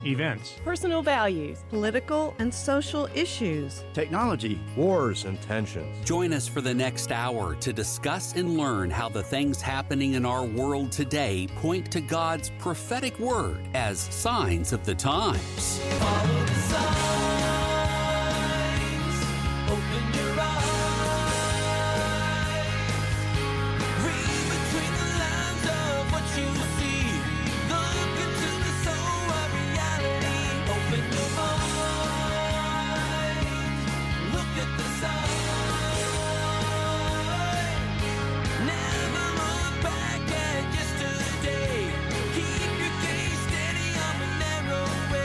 events, personal values, political and social issues, technology, wars and tensions. Join us for the next hour to discuss and learn how the things happening in our world today point to God's prophetic word as signs of the times. Follow the signs, open your eyes, read between the lines of what you see, look into the soul of reality, open your mind, look at the sign, never look back at yesterday, keep your gaze steady on the narrow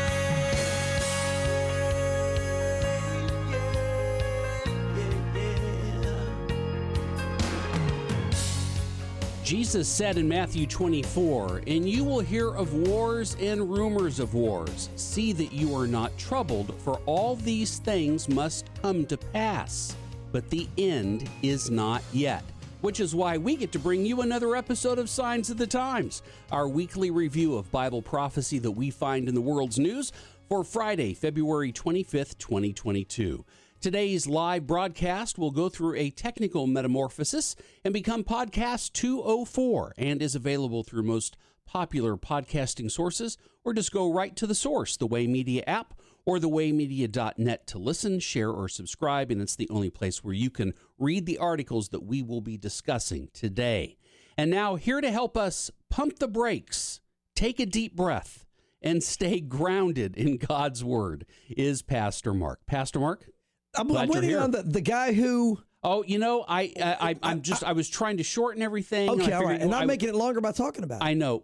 Jesus said in Matthew 24, "And you will hear of wars and rumors of wars. See that you are not troubled, for all these things must come to pass. But the end is not yet." Which is why we get to bring you another episode of Signs of the Times, our weekly review of Bible prophecy that we find in the world's news for Friday, February 25th, 2022. Today's live broadcast will go through a technical metamorphosis and become podcast 204 and is available through most popular podcasting sources, or just go right to the source, the Way Media app or thewaymedia.net, to listen, share, or subscribe, and it's the only place where you can read the articles that we will be discussing today. And now, here to help us pump the brakes, take a deep breath, and stay grounded in God's Word is Pastor Mark. Pastor Mark? I'm waiting on the guy who... Oh, you know, I was trying to shorten everything. Okay, all right, and I'm making it longer by talking about it. I know.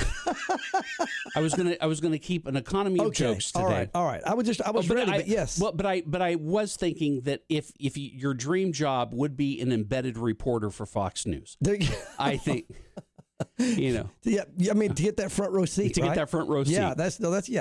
I was gonna keep an economy of jokes today. All right. I was ready, but yes. Well, but I was thinking that if your dream job would be an embedded reporter for Fox News, I think. You know, yeah. I mean, to get that front row seat, get that front row seat. Yeah, that's.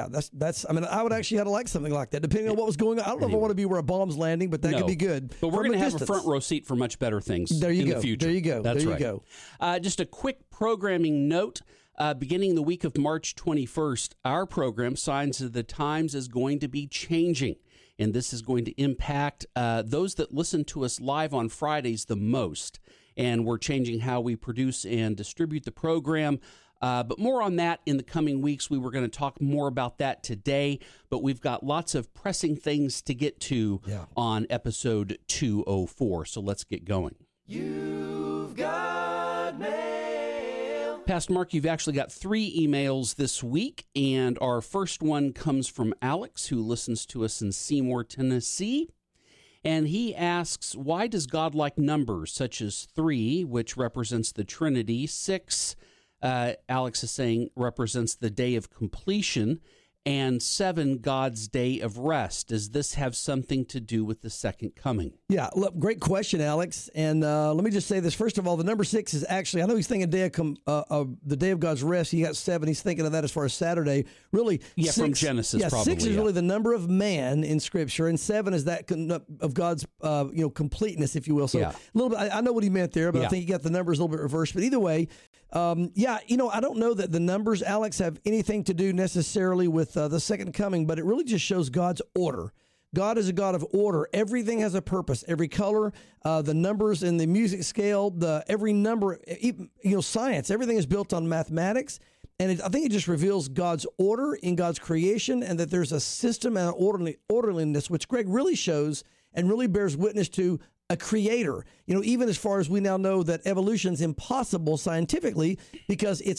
I mean, I would actually have to like something like that, depending on what was going on. I don't know if I want to be where a bomb's landing, but that could be good. But we're going to have a front row seat for much better things in the future. There you go. That's right. You go. Just a quick programming note. Beginning the week of March 21st, our program, Signs of the Times, is going to be changing. And this is going to impact those that listen to us live on Fridays the most. And we're changing how we produce and distribute the program. But more on that in the coming weeks. We were going to talk more about that today, but we've got lots of pressing things to get to on episode 204. So let's get going. You've got mail. Pastor Mark, you've actually got 3 emails this week, and our first one comes from Alex, who listens to us in Seymour, Tennessee. And he asks, why does God like numbers such as 3, which represents the Trinity, 6, Alex is saying, represents the day of completion, and 7, God's day of rest? Does this have something to do with the second coming? Yeah, look, great question, Alex. And let me just say this. First of all, the number 6 is actually, I know he's thinking the day of God's rest. He got 7. He's thinking of that as far as Saturday. Really, yeah, 6, from Genesis, probably. 6 is really the number of man in Scripture, and 7 is that of God's completeness, if you will. So a little bit, I know what he meant there, but I think he got the numbers a little bit reversed. But either way, I don't know that the numbers, Alex, have anything to do necessarily with the second coming, but it really just shows God's order. God is a God of order. Everything has a purpose. Every color, the numbers in the music scale, every number, science, everything is built on mathematics. And I think it just reveals God's order in God's creation, and that there's a system and an orderliness, which Greg really shows and really bears witness to a creator. Even as far as we now know that evolution is impossible scientifically, because it's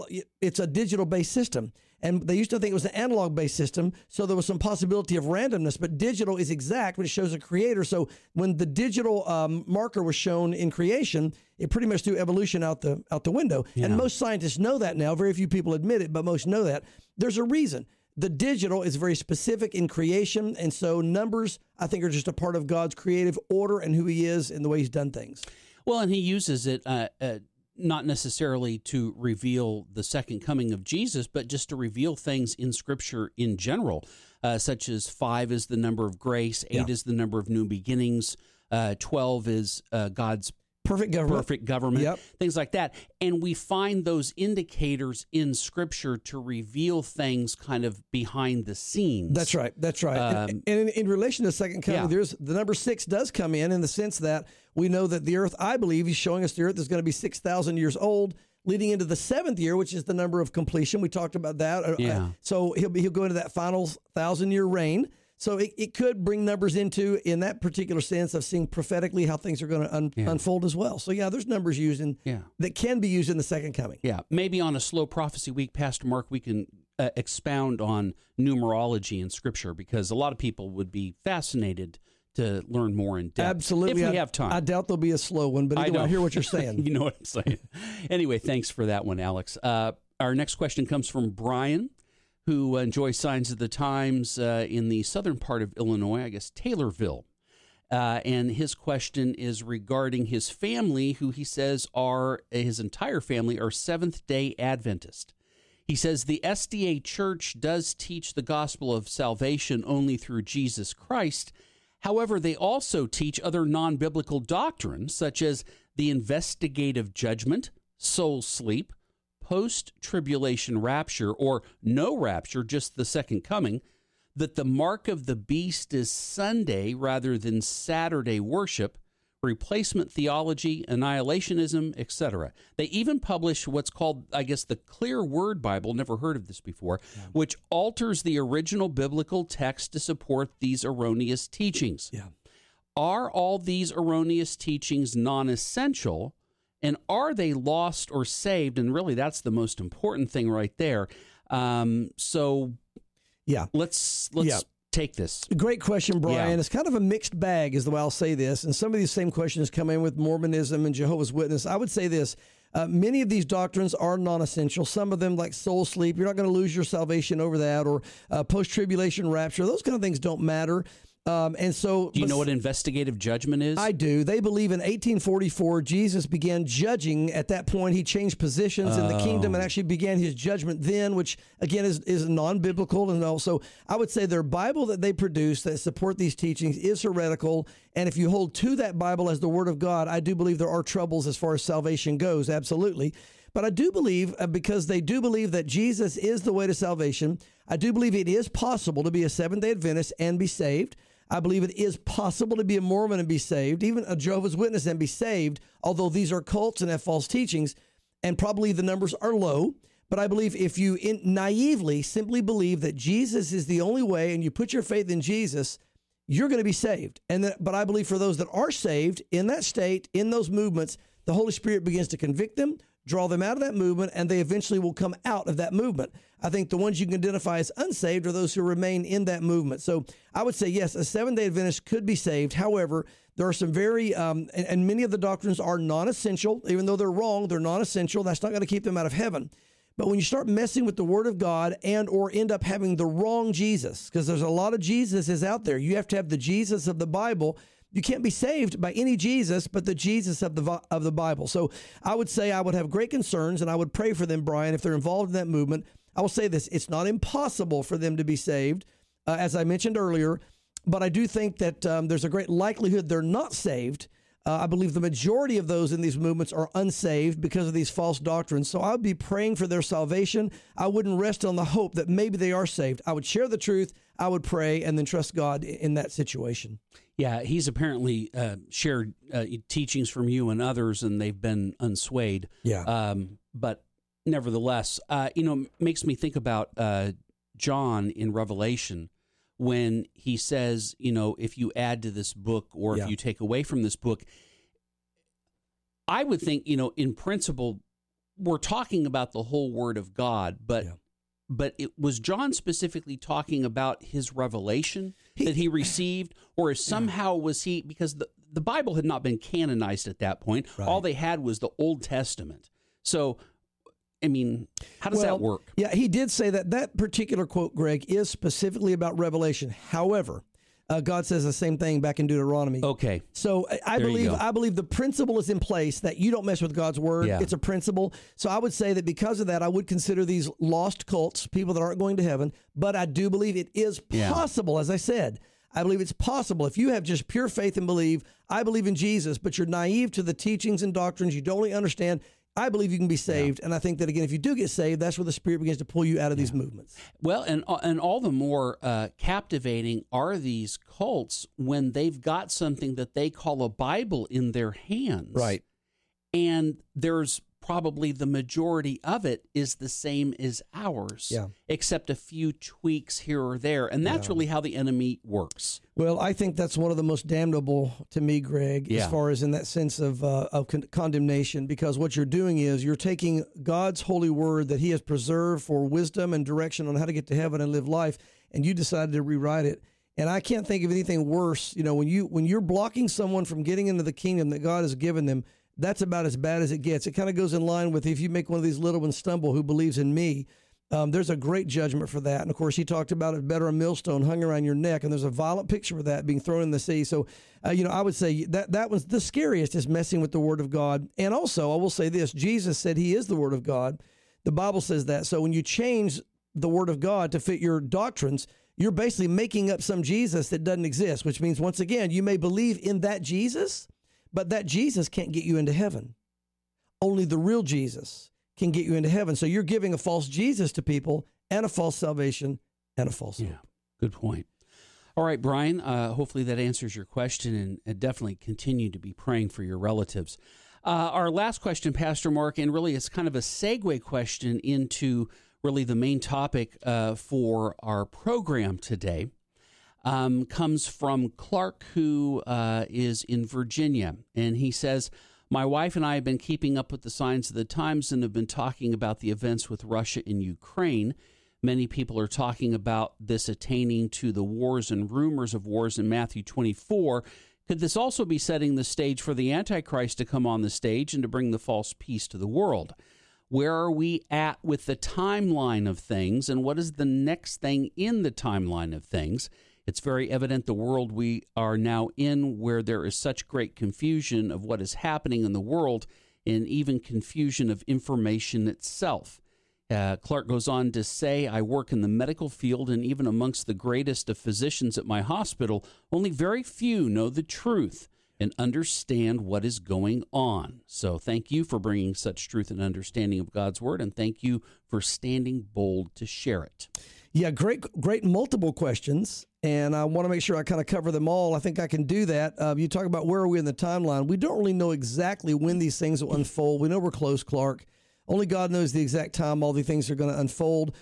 a digital-based system. And they used to think it was an analog-based system, so there was some possibility of randomness, but digital is exact, which shows a creator. So when the digital marker was shown in creation, it pretty much threw evolution out the window. Yeah. And most scientists know that now. Very few people admit it, but most know that. There's a reason. The digital is very specific in creation, and so numbers, I think, are just a part of God's creative order and who he is and the way he's done things. Well, and he uses it not necessarily to reveal the second coming of Jesus, but just to reveal things in Scripture in general, such as 5 is the number of grace, 8 is the number of new beginnings, 12 is God's Perfect government. Yep. Things like that. And we find those indicators in Scripture to reveal things kind of behind the scenes. That's right. And in relation to the second coming, there's the number 6 does come in the sense that we know that the earth, I believe, he's showing us the earth is going to be 6,000 years old, leading into the 7th year, which is the number of completion. We talked about that. So he'll go into that final 1,000-year reign. So it could bring numbers in that particular sense of seeing prophetically how things are going to unfold as well. So, there's numbers used that can be used in the second coming. Yeah, maybe on a Slow Prophecy Week, Pastor Mark, we can expound on numerology in Scripture, because a lot of people would be fascinated to learn more in depth. Absolutely. If we have time. I doubt there'll be a slow one, but I hear what you're saying. You know what I'm saying. Anyway, thanks for that one, Alex. Our next question comes from Brian, who enjoys Signs of the Times in the southern part of Illinois, I guess Taylorville. And his question is regarding his family, who he says his entire family are Seventh-day Adventist. He says the SDA Church does teach the gospel of salvation only through Jesus Christ. However, they also teach other non-biblical doctrines, such as the investigative judgment, soul sleep, post-tribulation rapture, or no rapture, just the second coming, that the mark of the beast is Sunday rather than Saturday worship, replacement theology, annihilationism, etc. They even publish what's called, I guess, the Clear Word Bible, never heard of this before, which alters the original biblical text to support these erroneous teachings. Yeah. Are all these erroneous teachings non-essential? And are they lost or saved? And really, that's the most important thing right there. Let's take this. Great question, Brian. Yeah. It's kind of a mixed bag is the way I'll say this. And some of these same questions come in with Mormonism and Jehovah's Witness. I would say this. Many of these doctrines are non-essential. Some of them, like soul sleep, you're not going to lose your salvation over that, or post-tribulation rapture. Those kind of things don't matter. Do you know what investigative judgment is? I do. They believe in 1844, Jesus began judging. At that point, he changed positions in the kingdom and actually began his judgment then, which, again, is non-biblical. And also, I would say their Bible that they produce that support these teachings is heretical. And if you hold to that Bible as the Word of God, I do believe there are troubles as far as salvation goes, absolutely. But I do believe, because they do believe that Jesus is the way to salvation, I do believe it is possible to be a Seventh-day Adventist and be saved. I believe it is possible to be a Mormon and be saved, even a Jehovah's Witness and be saved, although these are cults and have false teachings, and probably the numbers are low. But I believe if you naively simply believe that Jesus is the only way and you put your faith in Jesus, you're going to be saved. But I believe for those that are saved in that state, in those movements, the Holy Spirit begins to convict them, draw them out of that movement, and they eventually will come out of that movement. I think the ones you can identify as unsaved are those who remain in that movement. So I would say, yes, a Seventh-day Adventist could be saved. However, there are some very, and many of the doctrines are non-essential. Even though they're wrong, they're non-essential. That's not going to keep them out of heaven. But when you start messing with the Word of God and or end up having the wrong Jesus, because there's a lot of Jesuses out there. You have to have the Jesus of the Bible. You can't be saved by any Jesus, but the Jesus of the Bible. So I would say I would have great concerns, and I would pray for them, Brian, if they're involved in that movement. I will say this. It's not impossible for them to be saved, as I mentioned earlier, but I do think that there's a great likelihood they're not saved. I believe the majority of those in these movements are unsaved because of these false doctrines. So I would be praying for their salvation. I wouldn't rest on the hope that maybe they are saved. I would share the truth. I would pray and then trust God in that situation. Yeah, he's apparently shared teachings from you and others, and they've been unswayed. Yeah. But nevertheless, makes me think about John in Revelation when he says, if you add to this book or if you take away from this book. I would think, in principle, we're talking about the whole Word of God, but it was John specifically talking about his revelation that he received, or somehow was he, because the Bible had not been canonized at that point. Right. All they had was the Old Testament. So, I mean, how does that work? Yeah, he did say that particular quote, Greg, is specifically about Revelation. However, God says the same thing back in Deuteronomy. Okay. So I believe the principle is in place that you don't mess with God's word. Yeah. It's a principle. So I would say that because of that, I would consider these lost cults, people that aren't going to heaven. But I do believe it is possible, as I said. I believe it's possible. If you have just pure faith and believe, I believe in Jesus, but you're naive to the teachings and doctrines, you don't really understand, I believe you can be saved. And I think that, again, if you do get saved, that's where the Spirit begins to pull you out of these movements. Well, and all the more captivating are these cults when they've got something that they call a Bible in their hands. Right. And there's probably the majority of it is the same as ours, except a few tweaks here or there. And that's really how the enemy works. Well, I think that's one of the most damnable to me, Greg, as far as in that sense of condemnation, because what you're doing is you're taking God's holy word that he has preserved for wisdom and direction on how to get to heaven and live life, and you decided to rewrite it. And I can't think of anything worse, when you're blocking someone from getting into the kingdom that God has given them. That's about as bad as it gets. It kind of goes in line with if you make one of these little ones stumble who believes in me, there's a great judgment for that. And, of course, he talked about it better a millstone hung around your neck, and there's a violent picture of that being thrown in the sea. So, I would say that was the scariest is messing with the Word of God. And also, I will say this, Jesus said he is the Word of God. The Bible says that. So when you change the Word of God to fit your doctrines, you're basically making up some Jesus that doesn't exist, which means, once again, you may believe in that Jesus, but that Jesus can't get you into heaven. Only the real Jesus can get you into heaven. So you're giving a false Jesus to people and a false salvation and a false hope. Yeah, good point. All right, Brian, hopefully that answers your question, and definitely continue to be praying for your relatives. Our last question, Pastor Mark, and really it's kind of a segue question into really the main topic for our program today. Comes from Clark, who is in Virginia. And he says, my wife and I have been keeping up with the signs of the times and have been talking about the events with Russia and Ukraine. Many people are talking about this attaining to the wars and rumors of wars in Matthew 24. Could this also be setting the stage for the Antichrist to come on the stage and to bring the false peace to the world? Where are we at with the timeline of things, and what is the next thing in the timeline of things? It's very evident the world we are now in, where there is such great confusion of what is happening in the world, and even confusion of information itself. Clark goes on to say, I work in the medical field, and even amongst the greatest of physicians at my hospital, only very few know the truth and understand what is going on. So thank you for bringing such truth and understanding of God's word, and thank you for standing bold to share it. Yeah, great multiple questions, and I want to make sure I kind of cover them all. I think I can do that. You talk about where are we in the timeline. We don't really know exactly when these things will unfold. We know we're close, Clark. Only God knows the exact time all these things are going to unfold.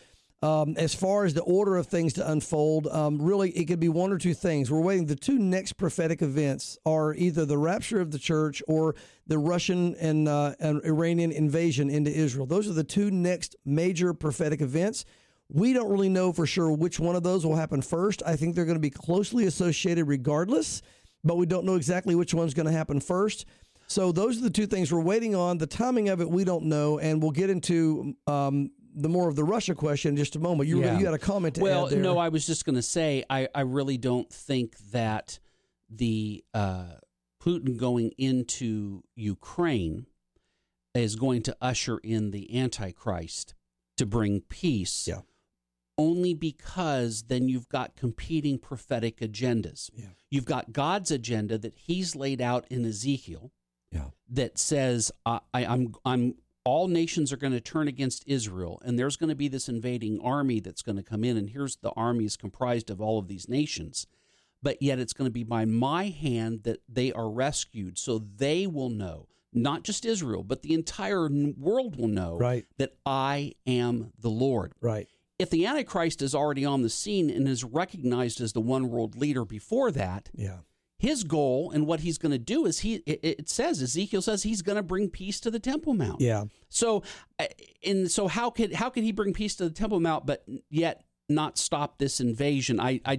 As far as the order of things to unfold, really it could be one or two things. We're waiting. The two next prophetic events are either the rapture of the church or the Russian and Iranian invasion into Israel. Those are the two next major prophetic events. We don't really know for sure which one of those will happen first. I think they're going to be closely associated regardless, but we don't know exactly which one's going to happen first. So those are the two things we're waiting on. The timing of it, we don't know, and we'll get into the more of the Russia question in just a moment. You had a comment to add there. No, I was just going to say I really don't think that the Putin going into Ukraine is going to usher in the Antichrist to bring peace. Yeah. Only because then you've got competing prophetic agendas. Yeah. You've got God's agenda that he's laid out in Ezekiel that says, I'm all nations are going to turn against Israel, and there's going to be this invading army that's going to come in, and here's the army is comprised of all of these nations. But yet it's going to be by my hand that they are rescued, so they will know, not just Israel, but the entire world will know that I am the Lord. Right. If the Antichrist is already on the scene and is recognized as the one world leader before that, his goal and what he's going to do is Ezekiel says he's going to bring peace to the Temple Mount. Yeah. So how could he bring peace to the Temple Mount but yet not stop this invasion?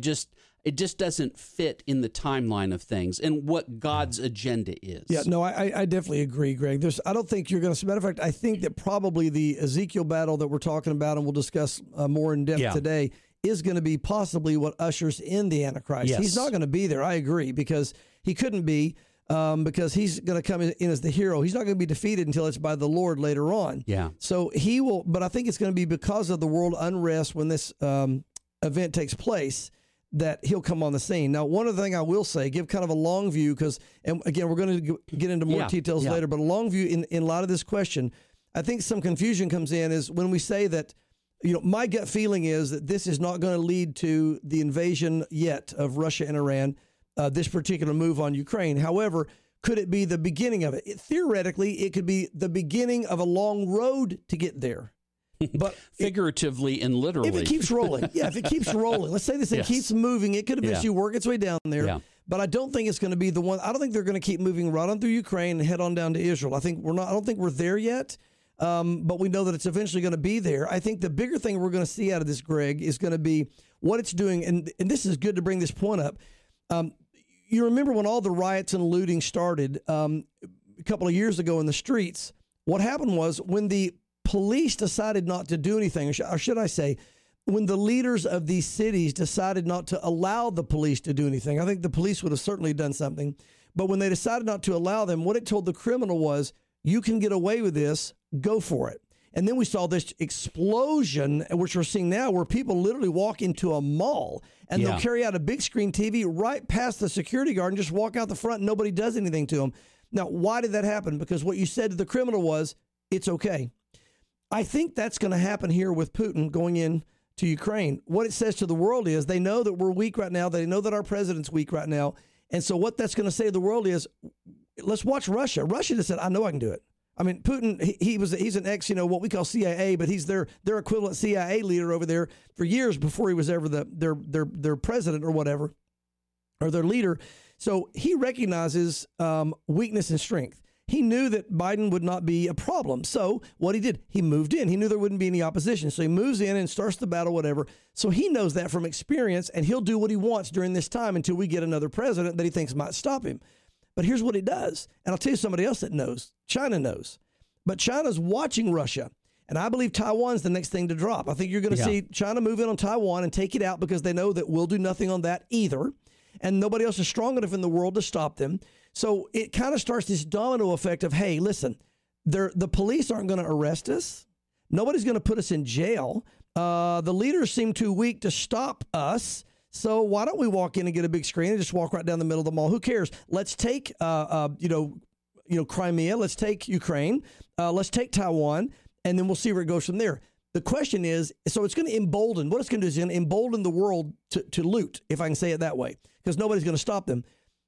It just doesn't fit in the timeline of things and what God's agenda is. Yeah, no, I definitely agree, Greg. I don't think you're going to. Matter of fact, I think that probably the Ezekiel battle that we're talking about, and we'll discuss more in depth today, is going to be possibly what ushers in the Antichrist. Yes. He's not going to be there. I agree, because he couldn't be, because he's going to come in as the hero. He's not going to be defeated until it's by the Lord later on. Yeah. So he will, but I think it's going to be because of the world unrest when this event takes place, that he'll come on the scene. Now, one other thing I will say, give kind of a long view, because, and again, we're going to get into more details later, but a long view in light of this question, I think some confusion comes in is when we say that, my gut feeling is that this is not going to lead to the invasion yet of Russia and Iran, this particular move on Ukraine. However, could it be the beginning of it? Theoretically, it could be the beginning of a long road to get there. But figuratively and literally. If it keeps rolling. Yeah, if it keeps rolling. Let's say this thing keeps moving. It could eventually work its way down there. Yeah. But I don't think it's going to be the one. I don't think they're going to keep moving right on through Ukraine and head on down to Israel. I don't think we're there yet. But we know that it's eventually going to be there. I think the bigger thing we're going to see out of this, Greg, is going to be what it's doing. And this is good to bring this point up. You remember when all the riots and looting started a couple of years ago in the streets, what happened was when the police decided not to do anything, or should I say, when the leaders of these cities decided not to allow the police to do anything, I think the police would have certainly done something. But when they decided not to allow them, what it told the criminal was, you can get away with this, go for it. And then we saw this explosion, which we're seeing now, where people literally walk into a mall and they'll carry out a big screen TV right past the security guard and just walk out the front and nobody does anything to them. Now, why did that happen? Because what you said to the criminal was, it's okay. I think that's going to happen here with Putin going in to Ukraine. What it says to the world is they know that we're weak right now. They know that our president's weak right now. And so what that's going to say to the world is, let's watch Russia. Russia just said, I know I can do it. I mean, Putin, he's an ex, what we call CIA, but he's their equivalent CIA leader over there for years before he was ever their president or whatever, or their leader. So he recognizes weakness and strength. He knew that Biden would not be a problem. So what he did, he moved in. He knew there wouldn't be any opposition. So he moves in and starts the battle, whatever. So he knows that from experience, and he'll do what he wants during this time until we get another president that he thinks might stop him. But here's what he does. And I'll tell you somebody else that knows. China knows. But China's watching Russia. And I believe Taiwan's the next thing to drop. I think you're going to see China move in on Taiwan and take it out because they know that we'll do nothing on that either. And nobody else is strong enough in the world to stop them. So it kind of starts this domino effect of, hey, listen, the police aren't going to arrest us. Nobody's going to put us in jail. The leaders seem too weak to stop us. So why don't we walk in and get a big screen and just walk right down the middle of the mall? Who cares? Let's take, Crimea. Let's take Ukraine. Let's take Taiwan, and then we'll see where it goes from there. The question is, so it's going to embolden. What it's going to do is it's going to embolden the world to loot, if I can say it that way, because nobody's going to stop them.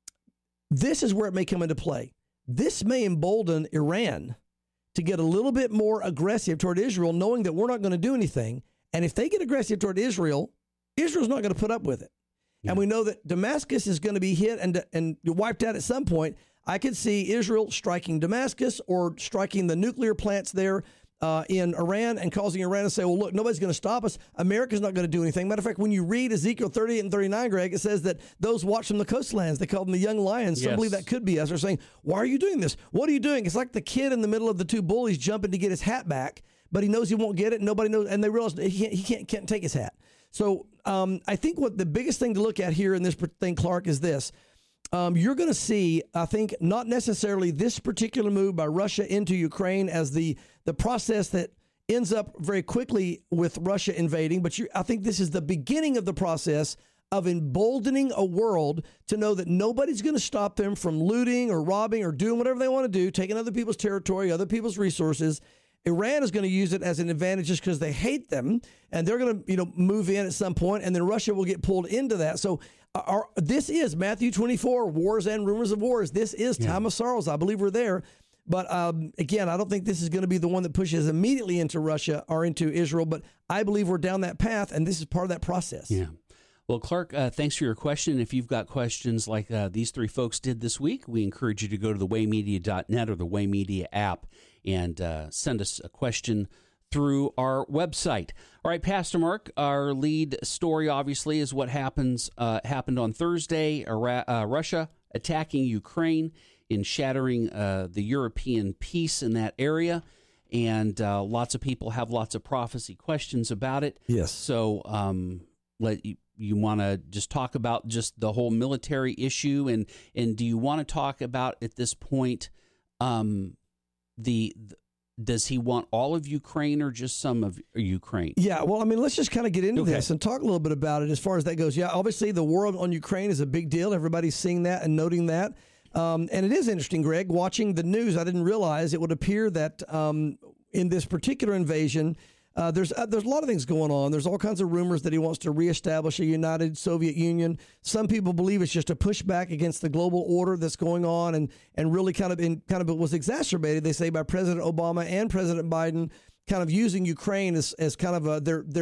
This is where it may come into play. This may embolden Iran to get a little bit more aggressive toward Israel, knowing that we're not going to do anything. And if they get aggressive toward Israel, Israel's not going to put up with it. Yeah. And we know that Damascus is going to be hit and wiped out at some point. I could see Israel striking Damascus or striking the nuclear plants there in Iran and causing Iran to say, well, look, nobody's going to stop us. America's not going to do anything. Matter of fact, when you read Ezekiel 38 and 39, Greg, it says that those watch from the coastlands, they call them the young lions. Some believe that could be us. They're saying, why are you doing this? What are you doing? It's like the kid in the middle of the two bullies jumping to get his hat back, but he knows he won't get it. Nobody knows. And they realize he can't take his hat. So I think what the biggest thing to look at here in this thing, Clark, is this. You're going to see, I think, not necessarily this particular move by Russia into Ukraine as the process that ends up very quickly with Russia invading, but I think this is the beginning of the process of emboldening a world to know that nobody's going to stop them from looting or robbing or doing whatever they want to do, taking other people's territory, other people's resources. Iran is going to use it as an advantage just because they hate them, and they're going to, move in at some point, and then Russia will get pulled into that. So this is Matthew 24, wars and rumors of wars. This is time of sorrows. I believe we're there. But again, I don't think this is going to be the one that pushes immediately into Russia or into Israel, but I believe we're down that path, and this is part of that process. Yeah. Well, Clark, thanks for your question. If you've got questions like these three folks did this week, we encourage you to go to thewaymedia.net or the Way Media app and send us a question through our website. All right, Pastor Mark, our lead story obviously is what happened on Thursday, Russia attacking Ukraine and shattering the European peace in that area. And lots of people have lots of prophecy questions about it. Yes. So you want to just talk about just the whole military issue, and do you want to talk about at this point the does he want all of Ukraine or just some of Ukraine? Yeah, well, I mean, let's just kind of get into this and talk a little bit about it as far as that goes. Yeah, obviously the war on Ukraine is a big deal. Everybody's seeing that and noting that. And it is interesting, Greg, watching the news, I didn't realize it would appear that in this particular invasion, there's a lot of things going on. There's all kinds of rumors that he wants to reestablish a united Soviet Union. Some people believe it's just a pushback against the global order that's going on, and really kind of was exacerbated, they say, by President Obama and President Biden, kind of using Ukraine as kind of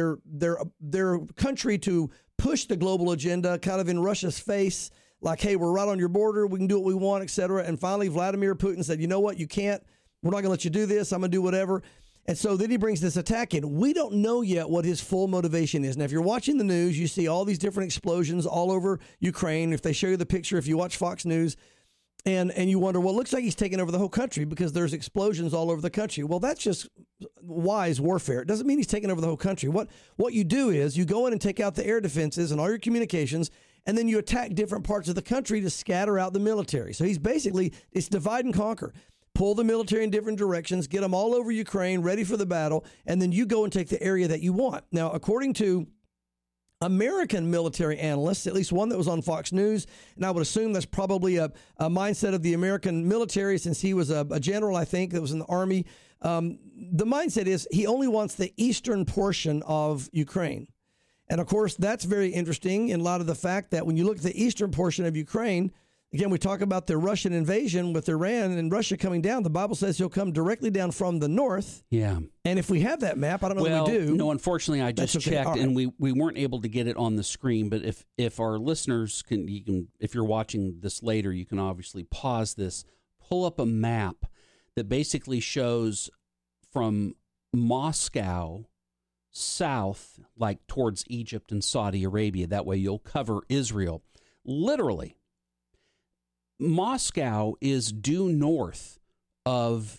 their country to push the global agenda, kind of in Russia's face. Like, hey, we're right on your border. We can do what we want, et cetera. And finally, Vladimir Putin said, you know what? You can't. We're not going to let you do this. I'm going to do whatever. And so then he brings this attack in. We don't know yet what his full motivation is. Now, if you're watching the news, you see all these different explosions all over Ukraine. If they show you the picture, if you watch Fox News, and you wonder, well, it looks like he's taking over the whole country because there's explosions all over the country. Well, that's just wise warfare. It doesn't mean he's taking over the whole country. What you do is you go in and take out the air defenses and all your communications, and then you attack different parts of the country to scatter out the military. So it's divide and conquer. Pull the military in different directions, get them all over Ukraine, ready for the battle, and then you go and take the area that you want. Now, according to American military analysts, at least one that was on Fox News, and I would assume that's probably a mindset of the American military since he was a general, I think, that was in the Army. The mindset is he only wants the eastern portion of Ukraine. And, of course, that's very interesting in light of the fact that when you look at the eastern portion of Ukraine, again, we talk about the Russian invasion with Iran and Russia coming down. The Bible says he'll come directly down from the north. Yeah. And if we have that map, I don't know if we do. No, unfortunately, I just checked, right. and we weren't able to get it on the screen. But if our listeners if you're watching this later, you can obviously pause this, pull up a map that basically shows from Moscow south, like towards Egypt and Saudi Arabia. That way you'll cover Israel. Literally, Moscow is due north of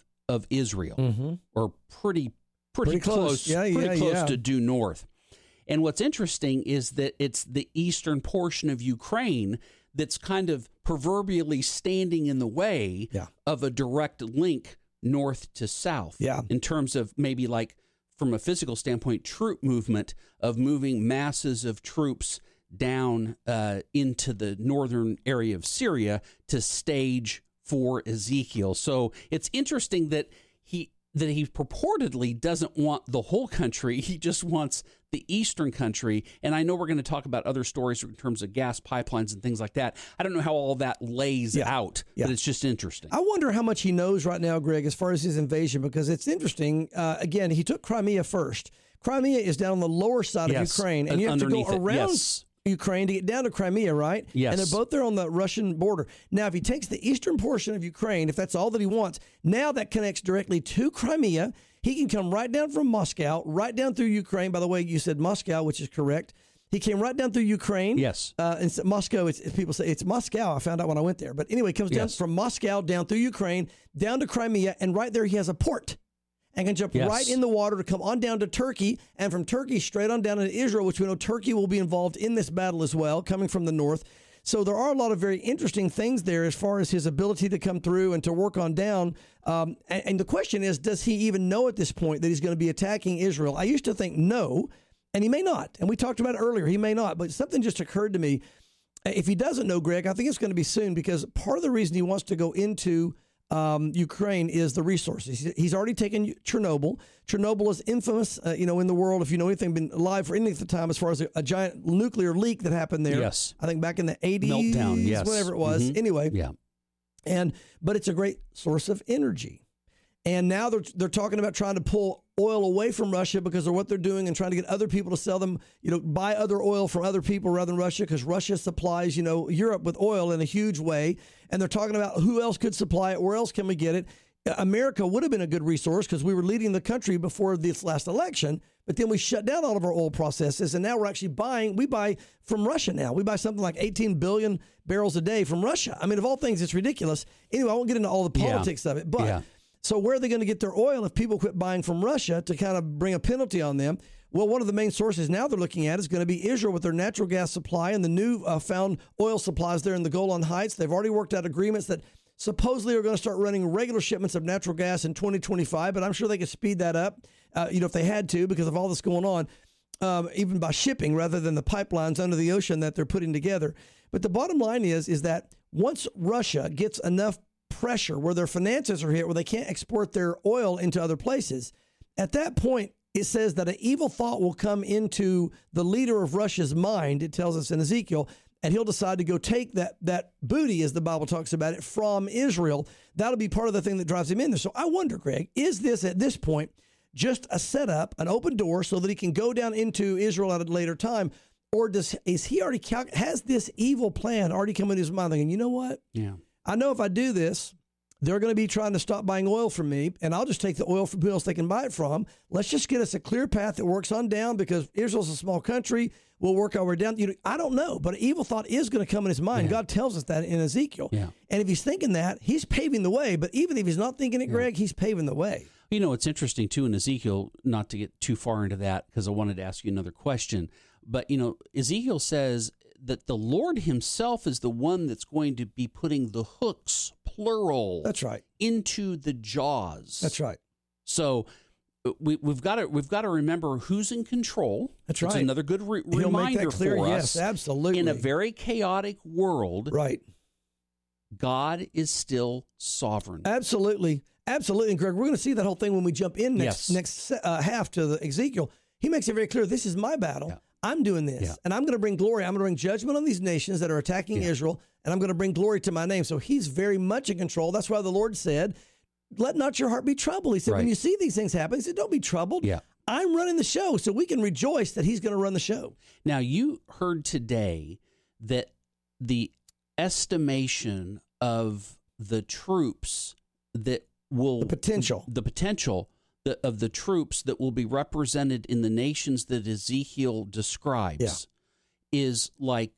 Israel, or pretty close, close to due north. And what's interesting is that it's the eastern portion of Ukraine that's kind of proverbially standing in the way of a direct link north to south. Yeah. In terms of maybe like from a physical standpoint, troop movement of moving masses of troops down into the northern area of Syria to stage for Ezekiel. So it's interesting that he purportedly doesn't want the whole country. He just wants the eastern country. And I know we're going to talk about other stories in terms of gas pipelines and things like that. I don't know how all that lays out, but it's just interesting. I wonder how much he knows right now, Greg, as far as his invasion, because it's interesting. Again, he took Crimea first. Crimea is down on the lower side of Ukraine, and you have to go around Ukraine to get down to Crimea, right? Yes. And they're both there on the Russian border. Now, if he takes the eastern portion of Ukraine, if that's all that he wants, now that connects directly to Crimea. He can come right down from Moscow, right down through Ukraine. By the way, you said Moscow, which is correct. He came right down through Ukraine. Yes. And so Moscow, people say it's Moscow. I found out when I went there. But anyway, he comes down from Moscow, down through Ukraine, down to Crimea, and right there he has a port. And can jump right in the water to come on down to Turkey, and from Turkey straight on down into Israel, which we know Turkey will be involved in this battle as well, coming from the north. So there are a lot of very interesting things there as far as his ability to come through and to work on down. And the question is, does he even know at this point that he's going to be attacking Israel? I used to think no, and he may not. And we talked about it earlier. He may not. But something just occurred to me. If he doesn't know, Greg, I think it's going to be soon, because part of the reason he wants to go into Ukraine is the resources. He's already taken Chernobyl. Chernobyl is infamous, in the world. If you know anything, been alive for any length of time, as far as a giant nuclear leak that happened there. Yes. I think back in the 80s, meltdown, whatever it was. Mm-hmm. Anyway, but it's a great source of energy. And now they're talking about trying to pull oil away from Russia because of what they're doing, and trying to get other people to sell them, buy other oil from other people rather than Russia, because Russia supplies, Europe with oil in a huge way. And they're talking about who else could supply it, where else can we get it. America would have been a good resource because we were leading the country before this last election, but then we shut down all of our oil processes, and now we're actually we buy from Russia now. We buy something like 18 billion barrels a day from Russia. I mean, of all things, it's ridiculous. Anyway, I won't get into all the politics of it, but so where are they going to get their oil if people quit buying from Russia to kind of bring a penalty on them? Well, one of the main sources now they're looking at is going to be Israel with their natural gas supply and the new found oil supplies there in the Golan Heights. They've already worked out agreements that supposedly are going to start running regular shipments of natural gas in 2025, but I'm sure they could speed that up, if they had to, because of all this going on, even by shipping rather than the pipelines under the ocean that they're putting together. But the bottom line is that once Russia gets enough pressure where their finances are hit, where they can't export their oil into other places, at that point, it says that an evil thought will come into the leader of Russia's mind, it tells us in Ezekiel, and he'll decide to go take that booty, as the Bible talks about it, from Israel. That'll be part of the thing that drives him in there. So I wonder, Greg, is this at this point just a setup, an open door, so that he can go down into Israel at a later time? Or is he already has this evil plan already come into his mind thinking, you know what? Yeah. I know if I do this, they're going to be trying to stop buying oil from me, and I'll just take the oil from who else they can buy it from. Let's just get us a clear path that works on down, because Israel's a small country. We'll work our way down. I don't know, but an evil thought is going to come in his mind. Yeah. God tells us that in Ezekiel. Yeah. And if he's thinking that, he's paving the way. But even if he's not thinking it, Greg, he's paving the way. You know, it's interesting, too, in Ezekiel, not to get too far into that, because I wanted to ask you another question. But, Ezekiel says that the Lord himself is the one that's going to be putting the hooks, plural, that's right, into the jaws. That's right. So we've got to remember who's in control. That's right. It's another good He'll reminder make that clear. for Yes, us. absolutely. In a very chaotic world, right, God is still sovereign. Absolutely. Absolutely. And Greg, we're going to see that whole thing when we jump in next half to the Ezekiel. He makes it very clear, this is my battle. Yeah. I'm doing this, and I'm going to bring glory. I'm going to bring judgment on these nations that are attacking Israel, and I'm going to bring glory to my name. So he's very much in control. That's why the Lord said, let not your heart be troubled. He said, when you see these things happen, he said, don't be troubled. Yeah. I'm running the show, so we can rejoice that he's going to run the show. Now, you heard today that the estimation of the troops that will... The potential of the troops that will be represented in the nations that Ezekiel describes is like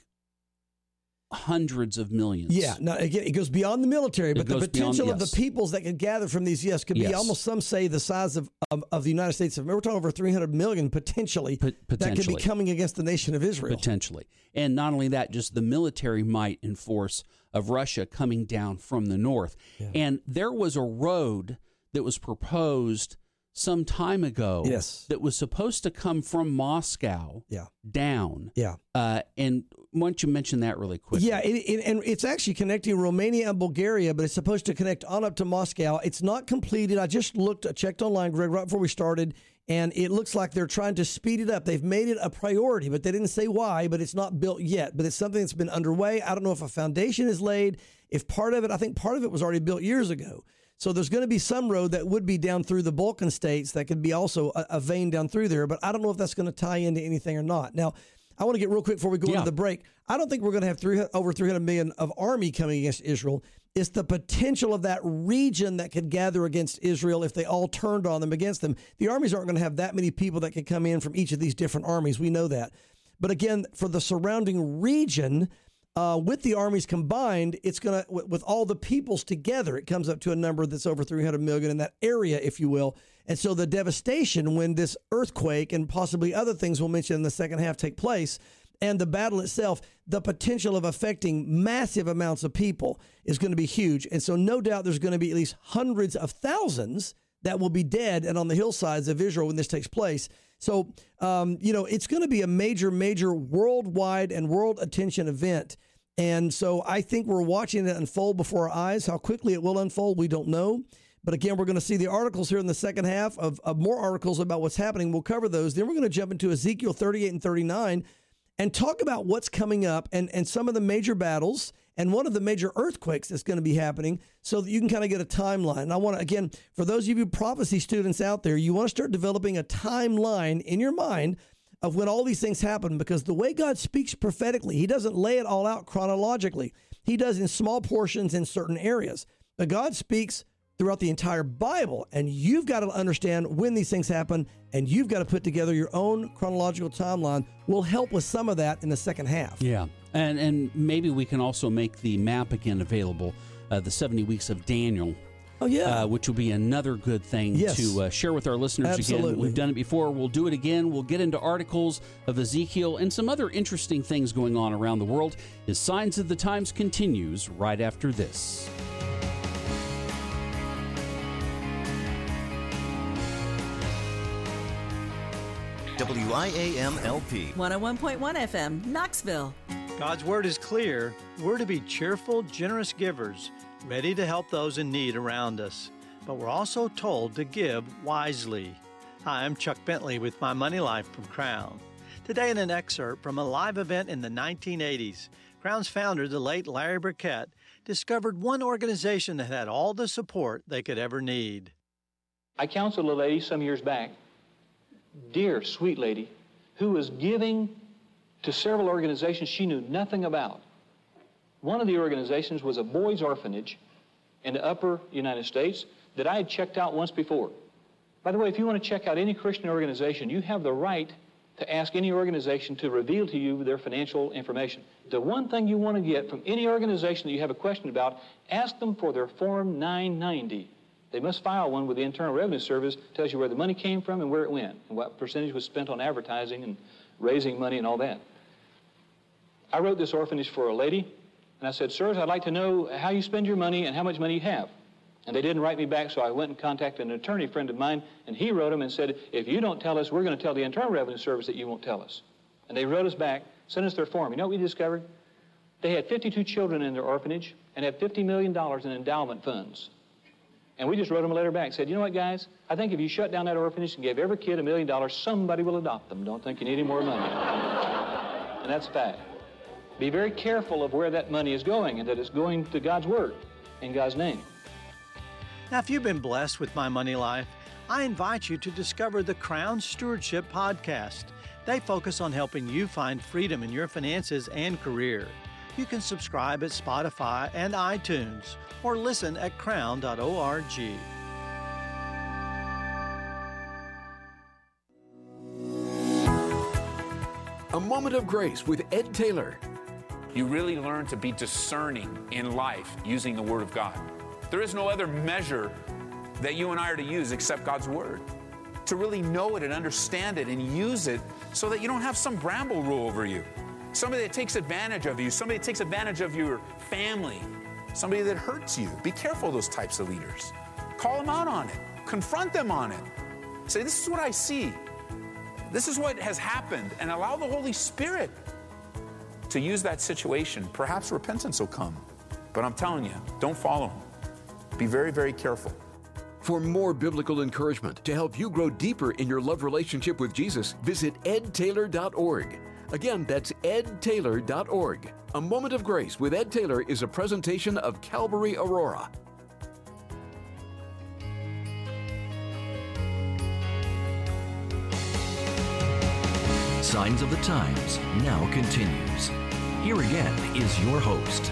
hundreds of millions. Yeah. Now, again, it goes beyond the military, but the potential of the peoples that could gather from these, could be almost, some say, the size of the United States of America. We're talking over 300 million potentially that could be coming against the nation of Israel. Potentially. And not only that, just the military might and force of Russia coming down from the north. Yeah. And there was a road that was proposed some time ago that was supposed to come from Moscow down. Yeah. And why don't you mention that really quickly? Yeah, and it's actually connecting Romania and Bulgaria, but it's supposed to connect on up to Moscow. It's not completed. I just checked online, Greg, right before we started, and it looks like they're trying to speed it up. They've made it a priority, but they didn't say why, but it's not built yet. But it's something that's been underway. I don't know if a foundation is laid. If part of it, I think part of it was already built years ago. So there's going to be some road that would be down through the Balkan states that could be also a vein down through there, but I don't know if that's going to tie into anything or not. Now, I want to get real quick before we go into the break. I don't think we're going to have over 300 million of army coming against Israel. It's the potential of that region that could gather against Israel if they all turned on them against them. The armies aren't going to have that many people that could come in from each of these different armies. We know that. But again, for the surrounding region, with the armies combined, it's going to, with all the peoples together, it comes up to a number that's over 300 million in that area, if you will. And so the devastation when this earthquake and possibly other things we'll mention in the second half take place, and the battle itself, the potential of affecting massive amounts of people is going to be huge. And so no doubt there's going to be at least hundreds of thousands that will be dead and on the hillsides of Israel when this takes place. So, it's going to be a major, major worldwide and world attention event. And so I think we're watching it unfold before our eyes. How quickly it will unfold, we don't know. But again, we're going to see the articles here in the second half of more articles about what's happening. We'll cover those. Then we're going to jump into Ezekiel 38 and 39 and talk about what's coming up and some of the major battles and one of the major earthquakes that's going to be happening so that you can kind of get a timeline. And I want to, again, for those of you prophecy students out there, you want to start developing a timeline in your mind of when all these things happen, because the way God speaks prophetically, he doesn't lay it all out chronologically. He does in small portions in certain areas. But God speaks throughout the entire Bible, and you've got to understand when these things happen, and you've got to put together your own chronological timeline. We'll help with some of that in the second half. Yeah, and maybe we can also make the map again available, the 70 weeks of Daniel. Oh, yeah. Which will be another good thing to share with our listeners. Absolutely. Again. We've done it before. We'll do it again. We'll get into articles of Ezekiel and some other interesting things going on around the world as Signs of the Times continues right after this. WIAM-LP. 101.1 FM, Knoxville. God's Word is clear. We're to be cheerful, generous givers, ready to help those in need around us. But we're also told to give wisely. Hi, I'm Chuck Bentley with My Money Life from Crown. Today in an excerpt from a live event in the 1980s, Crown's founder, the late Larry Burkett, discovered one organization that had all the support they could ever need. I counseled a lady some years back, dear, sweet lady, who was giving to several organizations she knew nothing about. One of the organizations was a boys' orphanage in the upper United States that I had checked out once before. By the way, if you want to check out any Christian organization, you have the right to ask any organization to reveal to you their financial information. The one thing you want to get from any organization that you have a question about, ask them for their Form 990. They must file one with the Internal Revenue Service, tells you where the money came from and where it went, and what percentage was spent on advertising and raising money and all that. I wrote this orphanage for a lady, and I said, sirs, I'd like to know how you spend your money and how much money you have. And they didn't write me back, so I went and contacted an attorney friend of mine, and he wrote them and said, if you don't tell us, we're going to tell the Internal Revenue Service that you won't tell us. And they wrote us back, sent us their form. You know what we discovered? They had 52 children in their orphanage and had $50 million in endowment funds. And we just wrote them a letter back, said, you know what, guys? I think if you shut down that orphanage and gave every kid $1 million, somebody will adopt them. Don't think you need any more money. And that's a fact. Be very careful of where that money is going and that it's going to God's Word in God's name. Now, if you've been blessed with My Money Life, I invite you to discover the Crown Stewardship Podcast. They focus on helping you find freedom in your finances and career. You can subscribe at Spotify and iTunes or listen at crown.org. A Moment of Grace with Ed Taylor. You really learn to be discerning in life using the Word of God. There is no other measure that you and I are to use except God's Word. To really know it and understand it and use it so that you don't have some bramble rule over you. Somebody that takes advantage of you, somebody that takes advantage of your family, somebody that hurts you. Be careful of those types of leaders. Call them out on it. Confront them on it. Say, this is what I see. This is what has happened. And allow the Holy Spirit to use that situation. Perhaps repentance will come. But I'm telling you, don't follow him. Be very, very careful. For more biblical encouragement to help you grow deeper in your love relationship with Jesus, visit edtaylor.org. Again, that's edtaylor.org. A Moment of Grace with Ed Taylor is a presentation of Calvary Aurora. Signs of the Times now continues. Here again is your host.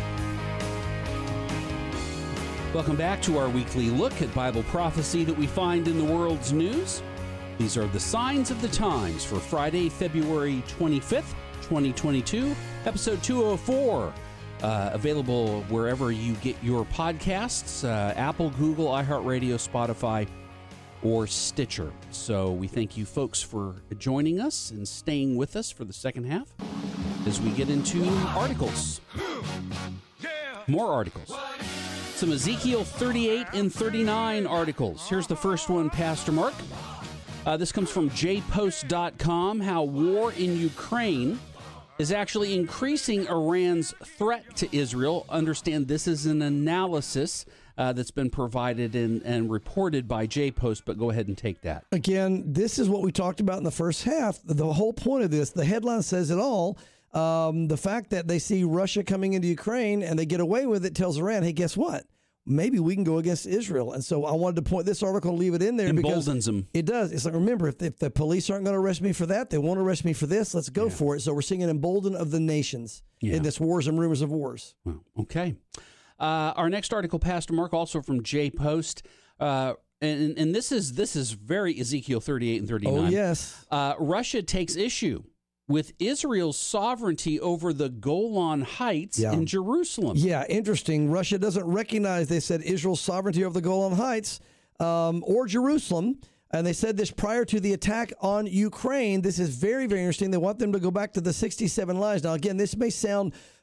Welcome back to our weekly look at Bible prophecy that we find in the world's news. These are the Signs of the Times for Friday, February 25th, 2022, episode 204. Available wherever you get your podcasts, Apple, Google, iHeartRadio, Spotify, or Stitcher. So we thank you folks for joining us and staying with us for the second half as we get into articles. More articles. Some Ezekiel 38 and 39 articles. Here's the first one, Pastor Mark. This comes from jpost.com, how war in Ukraine is actually increasing Iran's threat to Israel. Understand this is an analysis that's been provided and reported by JPost, but go ahead and take that. Again, this is what we talked about in the first half. The whole point of this, the headline says it all. The fact that they see Russia coming into Ukraine and they get away with it tells Iran, hey, guess what? Maybe we can go against Israel. And so I wanted to point this article and leave it in there. Emboldens them. It does. It's like, remember, if the police aren't going to arrest me for that, they won't arrest me for this. Let's go for it. So we're seeing an embolden of the nations in this wars and rumors of wars. Well, okay. Our next article, Pastor Mark, also from JPost. And this is very Ezekiel 38 and 39. Oh, yes. Russia takes issue with Israel's sovereignty over the Golan Heights in Jerusalem. Yeah, interesting. Russia doesn't recognize, they said, Israel's sovereignty over the Golan Heights or Jerusalem. And they said this prior to the attack on Ukraine. This is very, very interesting. They want them to go back to the 67 lies. Now, again, this may sound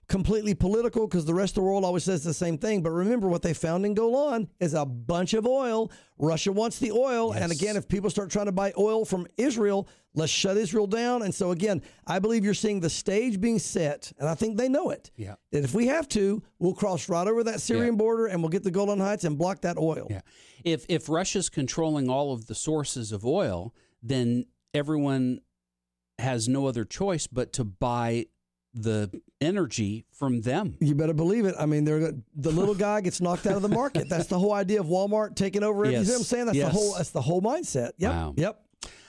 completely political because the rest of the world always says the same thing. But remember, what they found in Golan is a bunch of oil. Russia wants the oil. Yes. And again, if people start trying to buy oil from Israel, let's shut Israel down. And so again, I believe you're seeing the stage being set, and I think they know it. Yeah. That if we have to, we'll cross right over that Syrian border and we'll get the Golan Heights and block that oil. Yeah. If Russia's controlling all of the sources of oil, then everyone has no other choice but to buy the energy from them. You better believe it. I mean, the little guy gets knocked out of the market. That's the whole idea of Walmart taking over. Yes. You see what I'm saying? That's the whole mindset. Yep. Wow. Yep.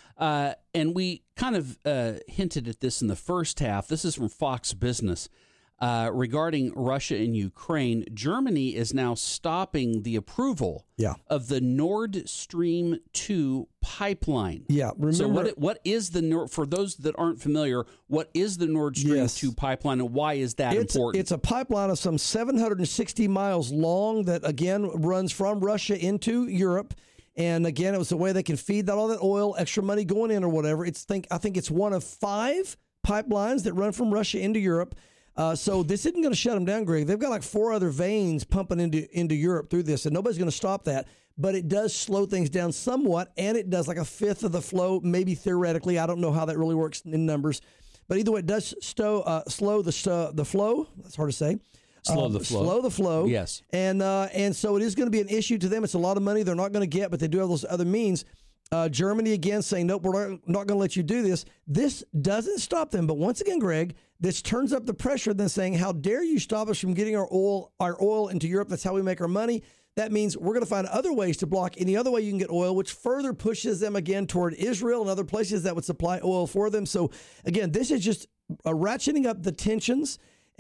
And we kind of hinted at this in the first half. This is from Fox Business. Regarding Russia and Ukraine, Germany is now stopping the approval of the Nord Stream 2 pipeline. Yeah, remember. So what is the for those that aren't familiar, what is the Nord Stream 2 pipeline and why is that important? It's a pipeline of some 760 miles long that, again, runs from Russia into Europe. And again, it was the way they can feed all that oil, extra money going in or whatever. I think it's one of 5 pipelines that run from Russia into Europe. So this isn't going to shut them down, Greg. They've got like 4 other veins pumping into Europe through this, and nobody's going to stop that. But it does slow things down somewhat, and it does like a fifth of the flow, maybe theoretically. I don't know how that really works in numbers. But either way, it does slow the flow. That's hard to say. Slow the flow. Slow the flow. Yes. And so it is going to be an issue to them. It's a lot of money they're not going to get, but they do have those other means. Germany, again, saying, nope, we're not going to let you do this. This doesn't stop them. But once again, Greg, this turns up the pressure then saying, how dare you stop us from getting our oil into Europe? That's how we make our money. That means we're going to find other ways to block any other way you can get oil, which further pushes them again toward Israel and other places that would supply oil for them. So, again, this is just ratcheting up the tensions.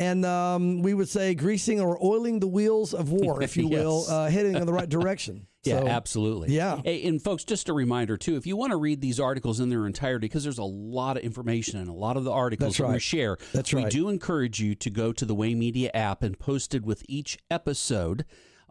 And we would say greasing or oiling the wheels of war, if you will, heading in the right direction. Yeah, So, absolutely. Yeah. Hey, and folks, just a reminder, too, if you want to read these articles in their entirety, because there's a lot of information in a lot of the articles that we share, we do encourage you to go to the Way Media app, and posted with each episode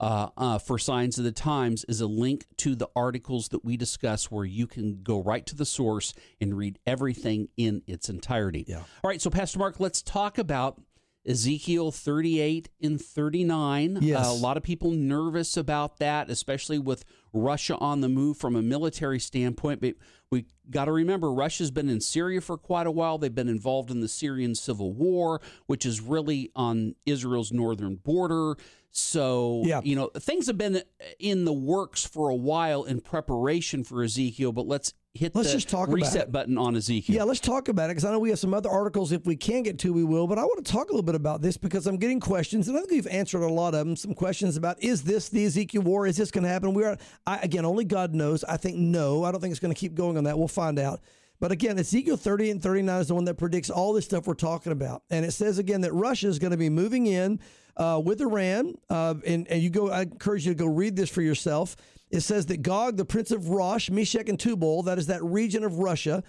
for Signs of the Times is a link to the articles that we discuss where you can go right to the source and read everything in its entirety. Yeah. All right, so Pastor Mark, let's talk about Ezekiel 38 and 39. Yes. A lot of people nervous about that, especially with Russia on the move from a military standpoint. But we got to remember, Russia's been in Syria for quite a while. They've been involved in the Syrian civil war, which is really on Israel's northern border. So, things have been in the works for a while in preparation for Ezekiel, but let's just talk reset button on Ezekiel. Yeah, let's talk about it, because I know we have some other articles. If we can get to, we will. But I want to talk a little bit about this because I'm getting questions, and I think we've answered a lot of them. Some questions about, is this the Ezekiel war? Is this going to happen? Again, only God knows. I think no. I don't think it's going to keep going on that. We'll find out. But again, Ezekiel 30 and 39 is the one that predicts all this stuff we're talking about. And it says, again, that Russia is going to be moving in with Iran. And I encourage you to go read this for yourself. It says that Gog, the prince of Rosh, Meshech, and Tubal, that is that region of Russia,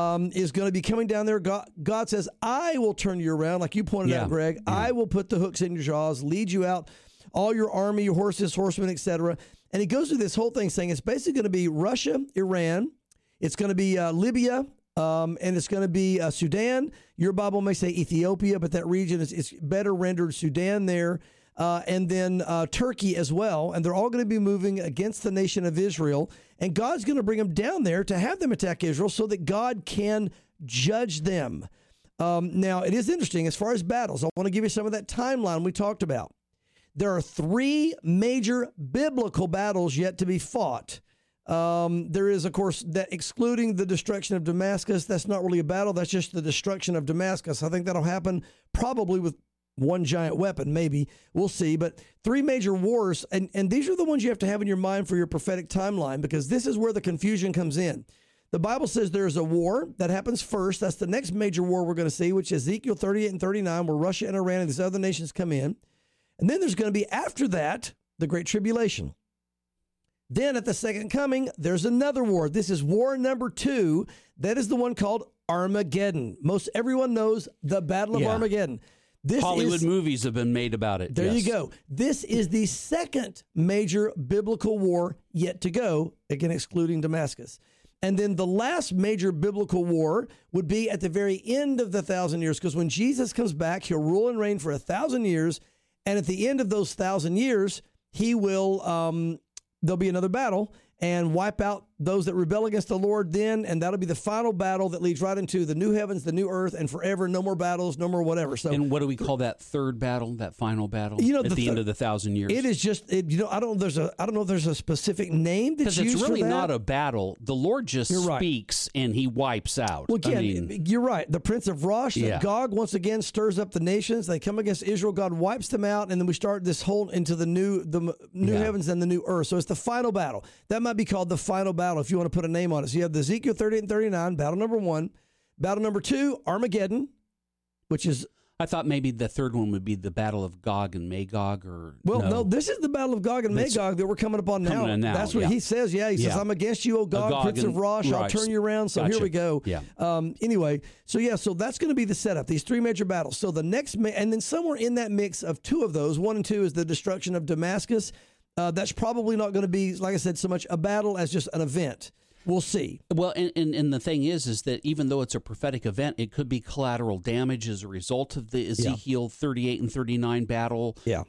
is going to be coming down there. God says, I will turn you around, like you pointed out, Greg. Yeah. I will put the hooks in your jaws, lead you out, all your army, your horses, horsemen, etc. And he goes through this whole thing saying it's basically going to be Russia, Iran. It's going to be Libya, and it's going to be Sudan. Your Bible may say Ethiopia, but that region is better rendered Sudan there. And then Turkey as well. And they're all going to be moving against the nation of Israel. And God's going to bring them down there to have them attack Israel so that God can judge them. Now, it is interesting. As far as battles, I want to give you some of that timeline we talked about. There are 3 major biblical battles yet to be fought. There is, of course, that excluding the destruction of Damascus. That's not really a battle. That's just the destruction of Damascus. I think that'll happen probably with one giant weapon, maybe. We'll see. But 3 major wars, and these are the ones you have to have in your mind for your prophetic timeline, because this is where the confusion comes in. The Bible says there's a war that happens first. That's the next major war we're going to see, which is Ezekiel 38 and 39, where Russia and Iran and these other nations come in. And then there's going to be, after that, the Great Tribulation. Then at the second coming, there's another war. This is war number 2. That is the one called Armageddon. Most everyone knows the Battle of Armageddon. Hollywood movies have been made about it. There you go. This is the second major biblical war yet to go, again, excluding Damascus. And then the last major biblical war would be at the very end of the 1,000 years, because when Jesus comes back, he'll rule and reign for 1,000 years. And at the end of those 1,000 years, he will, there'll be another battle and wipe out those that rebel against the Lord then, and that'll be the final battle that leads right into the new heavens, the new earth, and forever, no more battles, no more whatever. So, and what do we call that third battle, that final battle, at the end of the 1,000 years? It is just, I don't know if there's a specific name that's used for that. Because it's really not a battle. The Lord just speaks and he wipes out. Well, again, you're right. The Prince of Rosh, Gog, once again stirs up the nations. They come against Israel. God wipes them out, and then we start this whole into the new heavens and the new earth. So it's the final battle. That might be called the final battle if you want to put a name on it. So you have the Ezekiel 38 and 39, battle number 1. Battle number 2, Armageddon, which is... I thought maybe the third one would be the Battle of Gog and Magog, or... Well, no, this is the Battle of Gog and Magog that we're coming up on now. That's what he says. Yeah, he says, I'm against you, O Gog, Prince of Rosh. I'll turn you around. So here we go. Yeah. Anyway, so that's going to be the setup, these 3 major battles. So the next... and then somewhere in that mix of 2 of those, 1 and 2, is the destruction of Damascus. That's probably not going to be, like I said, so much a battle as just an event. We'll see. Well, and the thing is that even though it's a prophetic event, it could be collateral damage as a result of the Ezekiel 38 and 39 battle. Yeah.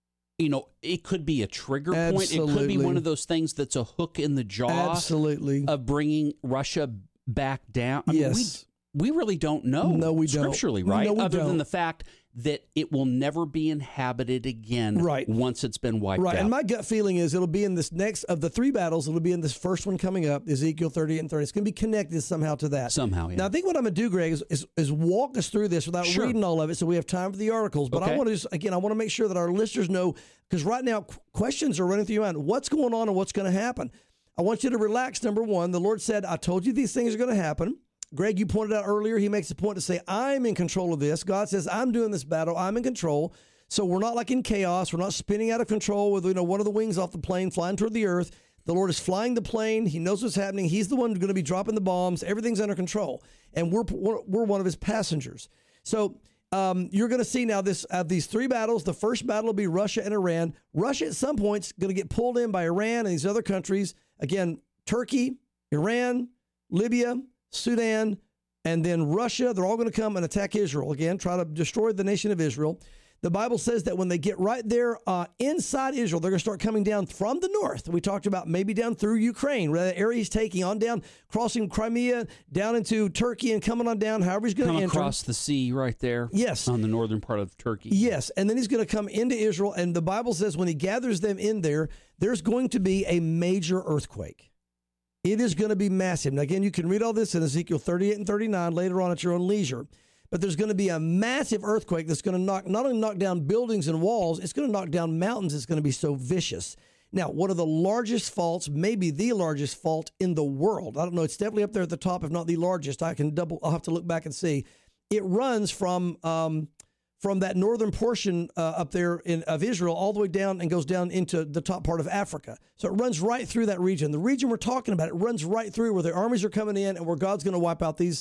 It could be a trigger point. It could be one of those things that's a hook in the jaw. Absolutely. Of bringing Russia back down. I mean, we really don't know. No, we don't. Scripturally, right? No, we Other don't. than the fact that it will never be inhabited again once it's been wiped out. And my gut feeling is it'll be in this next of the 3 battles. It'll be in this first one coming up, Ezekiel 38 and 30. It's going to be connected somehow to that. Somehow, yeah. Now, I think what I'm going to do, Greg, is walk us through this without reading all of it so we have time for the articles. But I want to make sure that our listeners know, because right now questions are running through your mind. What's going on and what's going to happen? I want you to relax, number 1. The Lord said, I told you these things are going to happen. Greg, you pointed out earlier, he makes a point to say, I'm in control of this. God says, I'm doing this battle. I'm in control. So we're not like in chaos. We're not spinning out of control with one of the wings off the plane flying toward the earth. The Lord is flying the plane. He knows what's happening. He's the one who's going to be dropping the bombs. Everything's under control. And we're one of his passengers. So you're going to see now these 3 battles. The first battle will be Russia and Iran. Russia at some point is going to get pulled in by Iran and these other countries. Again, Turkey, Iran, Libya, Sudan, and then Russia. They're all going to come and attack Israel again, try to destroy the nation of Israel. The Bible says that when they get right there inside Israel, they're going to start coming down from the north. We talked about maybe down through Ukraine, where the area he's taking on down, crossing Crimea, down into Turkey and coming on down, however he's going to enter. Come across the sea right there. Yes. On the northern part of Turkey. Yes. And then he's going to come into Israel. And the Bible says when he gathers them in there, there's going to be a major earthquake. It is going to be massive. Now, again, you can read all this in Ezekiel 38 and 39 later on at your own leisure. But there's going to be a massive earthquake that's going to not only knock down buildings and walls, it's going to knock down mountains. It's going to be so vicious. Now, one of the largest faults, maybe the largest fault in the world, I don't know, it's definitely up there at the top, if not the largest. I'll have to look back and see. It runs from that northern portion up there of Israel all the way down and goes down into the top part of Africa. So it runs right through that region. The region we're talking about, it runs right through where the armies are coming in and where God's going to wipe out the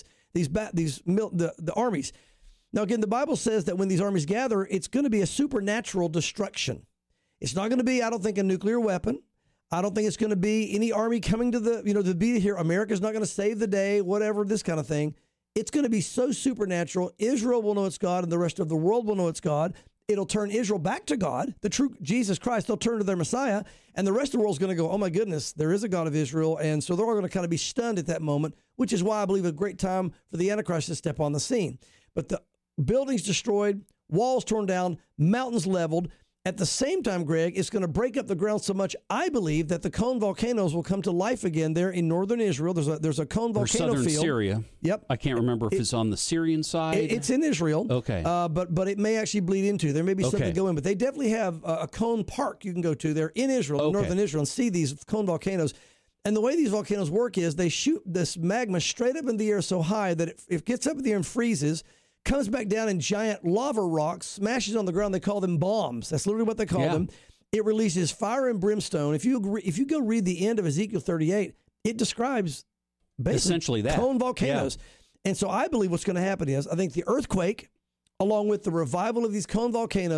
armies. Now, again, the Bible says that when these armies gather, it's going to be a supernatural destruction. It's not going to be, I don't think, a nuclear weapon. I don't think it's going to be any army coming to be here. America's not going to save the day, whatever, this kind of thing. It's going to be so supernatural. Israel will know it's God, and the rest of the world will know it's God. It'll turn Israel back to God, the true Jesus Christ. They'll turn to their Messiah, and the rest of the world's going to go, oh, my goodness, there is a God of Israel. And so they're all going to kind of be stunned at that moment, which is why I believe a great time for the Antichrist to step on the scene. But the buildings destroyed, walls torn down, mountains leveled. At the same time, Greg, it's going to break up the ground so much, I believe, that the cone volcanoes will come to life again there in northern Israel. There's a cone volcano southern field. Syria. Yep. I can't remember if it's on the Syrian side. It's in Israel. Okay. But it may actually bleed into. There may be something go in. But they definitely have a cone park you can go to there in Israel, northern Israel, and see these cone volcanoes. And the way these volcanoes work is they shoot this magma straight up in the air so high that if it gets up in the air and freezes, comes back down in giant lava rocks, smashes on the ground. They call them bombs. That's literally what they call them. It releases fire and brimstone. If you go read the end of Ezekiel 38, it describes basically essentially that cone volcanoes. Yeah. And so I believe what's going to happen is I think the earthquake, along with the revival of these cone volcanoes,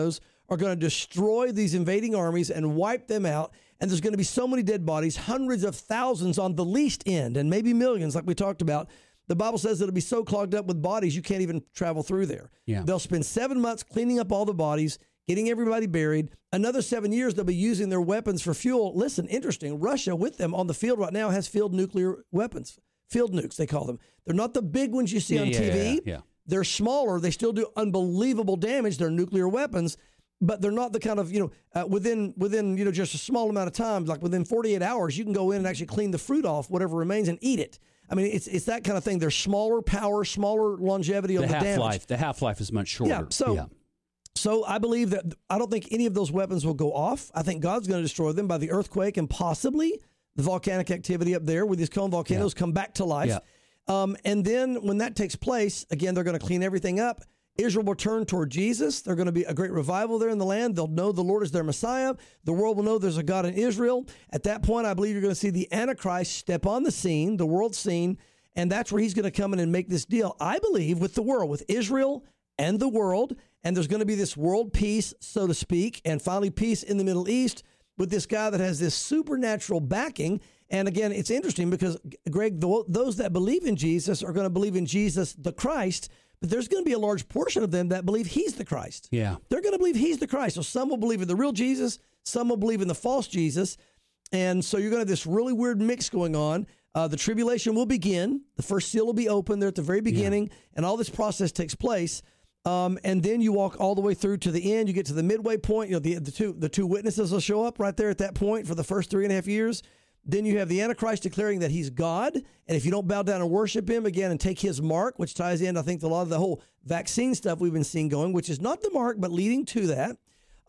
are going to destroy these invading armies and wipe them out. And there's going to be so many dead bodies, hundreds of thousands on the least end, and maybe millions, like we talked about. The Bible says it'll be so clogged up with bodies you can't even travel through there. Yeah. They'll spend 7 months cleaning up all the bodies, getting everybody buried. Another 7 years, they'll be using their weapons for fuel. Listen, interesting. Russia, with them on the field right now, has field nuclear weapons. Field nukes, they call them. They're not the big ones you see on TV. Yeah. They're smaller. They still do unbelievable damage. They're nuclear weapons, but they're not the kind of, within just a small amount of time, like within 48 hours, you can go in and actually clean the fruit off, whatever remains, and eat it. I mean, it's that kind of thing. They're smaller power, smaller longevity on the damage. The half-life is much shorter. Yeah, so I believe that I don't think any of those weapons will go off. I think God's going to destroy them by the earthquake and possibly the volcanic activity up there where these cone volcanoes come back to life. Yeah. And then when that takes place, again, they're going to clean everything up. Israel will turn toward Jesus. There's going to be a great revival there in the land. They'll know the Lord is their Messiah. The world will know there's a God in Israel. At that point, I believe you're going to see the Antichrist step on the scene, the world scene, and that's where he's going to come in and make this deal, I believe, with the world, with Israel and the world. And there's going to be this world peace, so to speak, and finally peace in the Middle East with this guy that has this supernatural backing. And again, it's interesting because, Greg, those that believe in Jesus are going to believe in Jesus, the Christ, but there's going to be a large portion of them that believe he's the Christ. Yeah. They're going to believe he's the Christ. So some will believe in the real Jesus, some will believe in the false Jesus. And so you're going to have this really weird mix going on. The tribulation will begin. The first seal will be open there at the very beginning, and all this process takes place. And then you walk all the way through to the end. You get to the midway point. The two witnesses will show up right there at that point for the first 3.5 years. Then you have the Antichrist declaring that he's God. And if you don't bow down and worship him again and take his mark, which ties in, I think, to a lot of the whole vaccine stuff we've been seeing going, which is not the mark, but leading to that.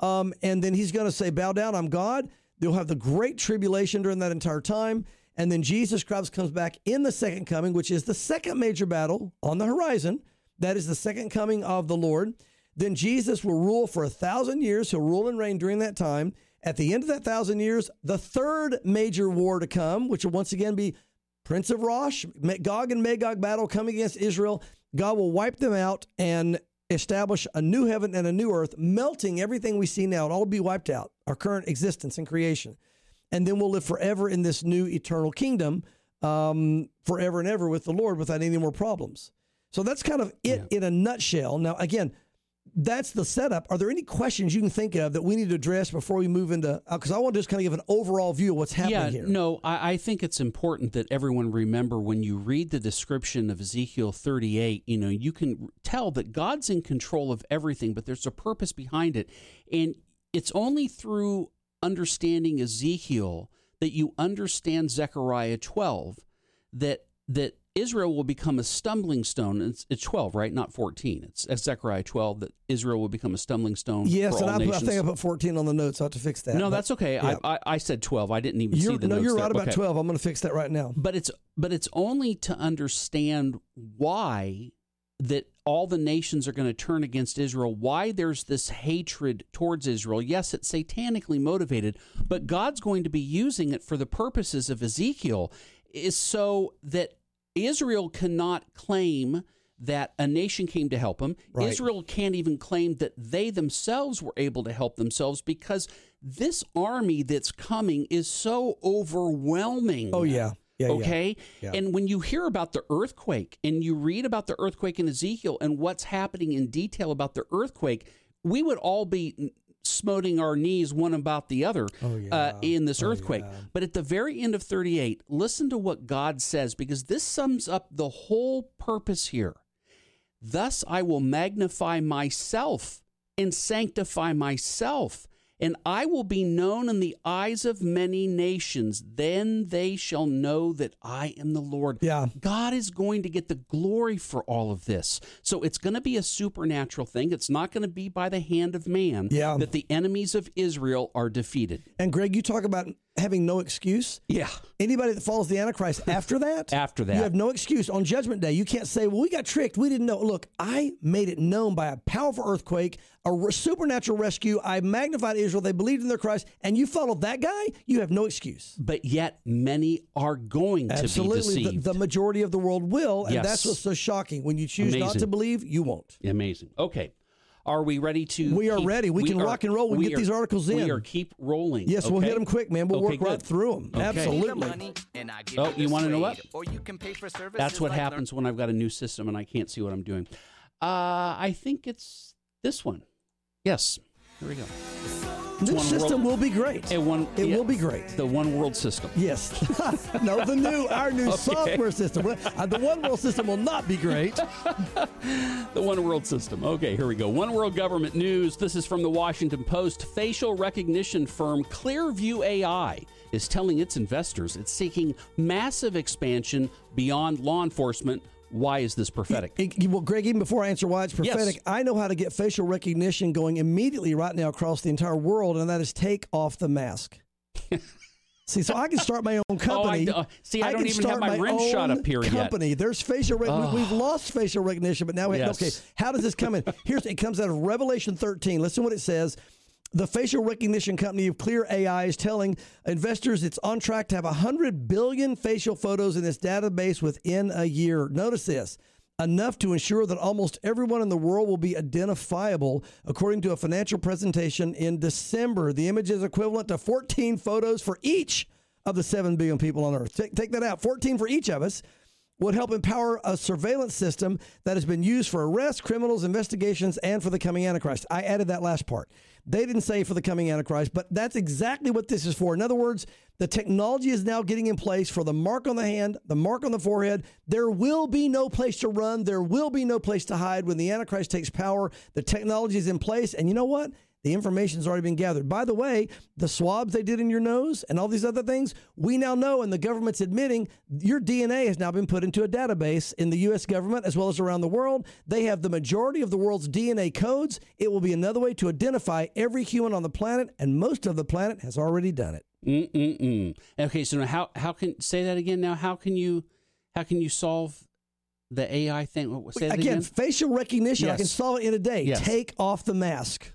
And then he's going to say, bow down, I'm God. You'll have the great tribulation during that entire time. And then Jesus Christ comes back in the second coming, which is the second major battle on the horizon. That is the second coming of the Lord. Then Jesus will rule for 1,000 years. He'll rule and reign during that time. At the end of that 1,000 years, the third major war to come, which will once again be Prince of Rosh, Gog and Magog battle coming against Israel. God will wipe them out and establish a new heaven and a new earth, melting everything we see now. It'll all be wiped out, our current existence and creation. And then we'll live forever in this new eternal kingdom, forever and ever with the Lord without any more problems. So that's kind of it in a nutshell. Now, again, that's the setup. Are there any questions you can think of that we need to address before we move into, because I want to just kind of give an overall view of what's happening here. No, I think it's important that everyone remember when you read the description of Ezekiel 38, you can tell that God's in control of everything, but there's a purpose behind it. And it's only through understanding Ezekiel that you understand Zechariah 12, that Israel will become a stumbling stone. It's 12, right? Not 14. It's Zechariah 12 that Israel will become a stumbling stone. Yes, for all and nations. I think I put 14 on the notes. I have to fix that. No, that's okay. Yeah. I said 12. I didn't even see the notes. No, you're right there. about 12. I'm going to fix that right now. But it's only to understand why that all the nations are going to turn against Israel, why there's this hatred towards Israel. Yes, it's satanically motivated, but God's going to be using it for the purposes of Ezekiel, is so that Israel cannot claim that a nation came to help them. Right. Israel can't even claim that they themselves were able to help themselves because this army that's coming is so overwhelming. Oh, yeah. Okay? Yeah. And when you hear about the earthquake and you read about the earthquake in Ezekiel and what's happening in detail about the earthquake, we would all be smoting our knees one about the other in this earthquake. Yeah. But at the very end of 38, listen to what God says, because this sums up the whole purpose here. Thus I will magnify myself and sanctify myself, and I will be known in the eyes of many nations. Then they shall know that I am the Lord. Yeah. God is going to get the glory for all of this. So it's going to be a supernatural thing. It's not going to be by the hand of man that the enemies of Israel are defeated. And Greg, you talk about having no excuse. Yeah. Anybody that follows the Antichrist after that, you have no excuse. On Judgment Day, you can't say, well, we got tricked. We didn't know. Look, I made it known by a powerful earthquake, a supernatural rescue. I magnified Israel. They believed in their Christ. And you followed that guy, you have no excuse. But yet many are going to be deceived. The majority of the world will. And that's what's so shocking. When you choose not to believe, you won't. Amazing. Okay. Are we ready to? We are ready. We can rock and roll. We can get these articles in. We are keep rolling. Yes, we'll hit them quick, man. We'll work right through them. Okay. Absolutely. Oh, you want to know what? That's what happens when I've got a new system and I can't see what I'm doing. I think it's this one. Yes. Here we go. This system will be great. It will be great. The One World system. Yes. No, our new software system. The One World system will not be great. The One World system. Okay, here we go. One World Government News. This is from the Washington Post. Facial recognition firm Clearview AI is telling its investors it's seeking massive expansion beyond law enforcement. Why is this prophetic? Well, Greg, even before I answer why it's prophetic, yes. I know how to get facial recognition going immediately right now across the entire world, and that is take off the mask. See, so I can start my own company. I don't even have my rim shot up here company. yet. There's facial recognition. We've lost facial recognition, but now okay, how does this come in? It comes out of Revelation 13. Listen to what it says. The facial recognition company of Clear AI is telling investors it's on track to have 100 billion facial photos in its database within a year. Notice this, enough to ensure that almost everyone in the world will be identifiable, according to a financial presentation in December. The image is equivalent to 14 photos for each of the 7 billion people on Earth. Take that out, 14 for each of us. Would help empower a surveillance system that has been used for arrests, criminals, investigations, and for the coming Antichrist. I added that last part. They didn't say for the coming Antichrist, but that's exactly what this is for. In other words, the technology is now getting in place for the mark on the hand, the mark on the forehead. There will be no place to run. There will be no place to hide when the Antichrist takes power. The technology is in place, and you know what? The information's already been gathered. By the way, the swabs they did in your nose and all these other things, we now know, and the government's admitting, your DNA has now been put into a database in the U.S. government as well as around the world. They have the majority of the world's DNA codes. It will be another way to identify every human on the planet, and most of the planet has already done it. Okay, so now how can say that again? Now, how can you solve the AI thing? Say that again. Facial recognition. Yes. I can solve it in a day. Yes. Take off the mask.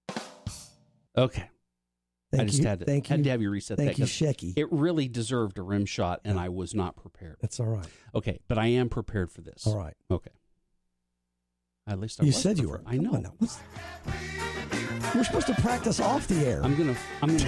Okay. I just had to have you reset that. Thank you, Shecky. It really deserved a rim shot, and I was not prepared. That's all right. Okay, but I am prepared for this. All right. Okay. At least I was. You said you were. I know. We're supposed to practice off the air. I'm gonna.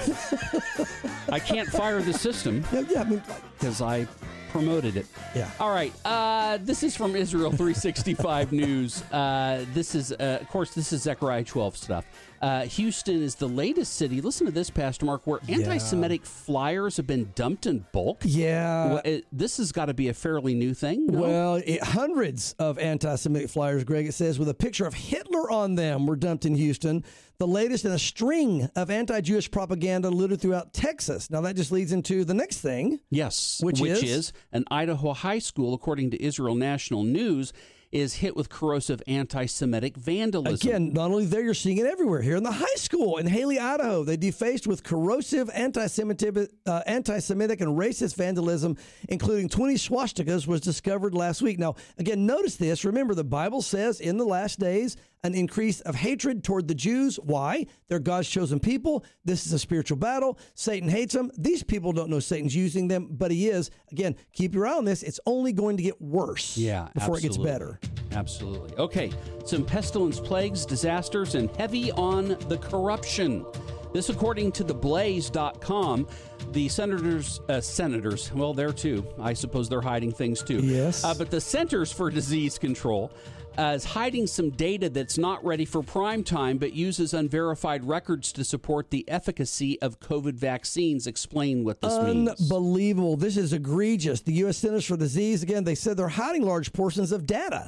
I can't fire the system. Yeah. Because I promoted it. Yeah. All right. This is from Israel 365 News. This is, of course, this is Zechariah 12 stuff. Houston is the latest city. Listen to this, Pastor Mark, where anti-Semitic flyers have been dumped in bulk. Yeah. This has got to be a fairly new thing. No? Well, hundreds of anti-Semitic flyers, Greg, it says, with a picture of Hitler on them were dumped in Houston. The latest in a string of anti-Jewish propaganda littered throughout Texas. Now, that just leads into the next thing. Yes. Which is an Idaho high school, according to Israel National News, is hit with corrosive anti-Semitic vandalism. Again, not only there, you're seeing it everywhere. Here in the high school in Haley, Idaho, they defaced with corrosive anti-Semitic and racist vandalism, including 20 swastikas, was discovered last week. Now, again, notice this. Remember, the Bible says in the last days, an increase of hatred toward the Jews. Why? They're God's chosen people. This is a spiritual battle. Satan hates them. These people don't know Satan's using them, but he is. Again, keep your eye on this. It's only going to get worse before it gets better. Absolutely. Okay, some pestilence, plagues, disasters, and heavy on the corruption. This according to theblaze.com. The senators, well, they're too. I suppose they're hiding things too. Yes. But the Centers for Disease Control is hiding some data that's not ready for prime time, but uses unverified records to support the efficacy of COVID vaccines. Explain what this means. Unbelievable. This is egregious. The U.S. Centers for Disease, again, they said they're hiding large portions of data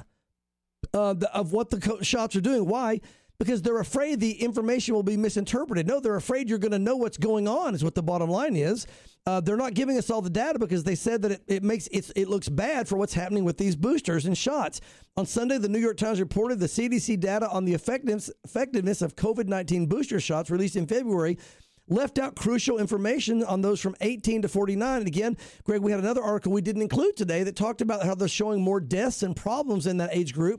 of what the shots are doing. Why? Because they're afraid the information will be misinterpreted. No, they're afraid you're going to know what's going on is what the bottom line is. They're not giving us all the data because they said that it looks bad for what's happening with these boosters and shots. On Sunday, the New York Times reported the CDC data on the effectiveness of COVID-19 booster shots released in February left out crucial information on those from 18 to 49. And again, Greg, we had another article we didn't include today that talked about how they're showing more deaths and problems in that age group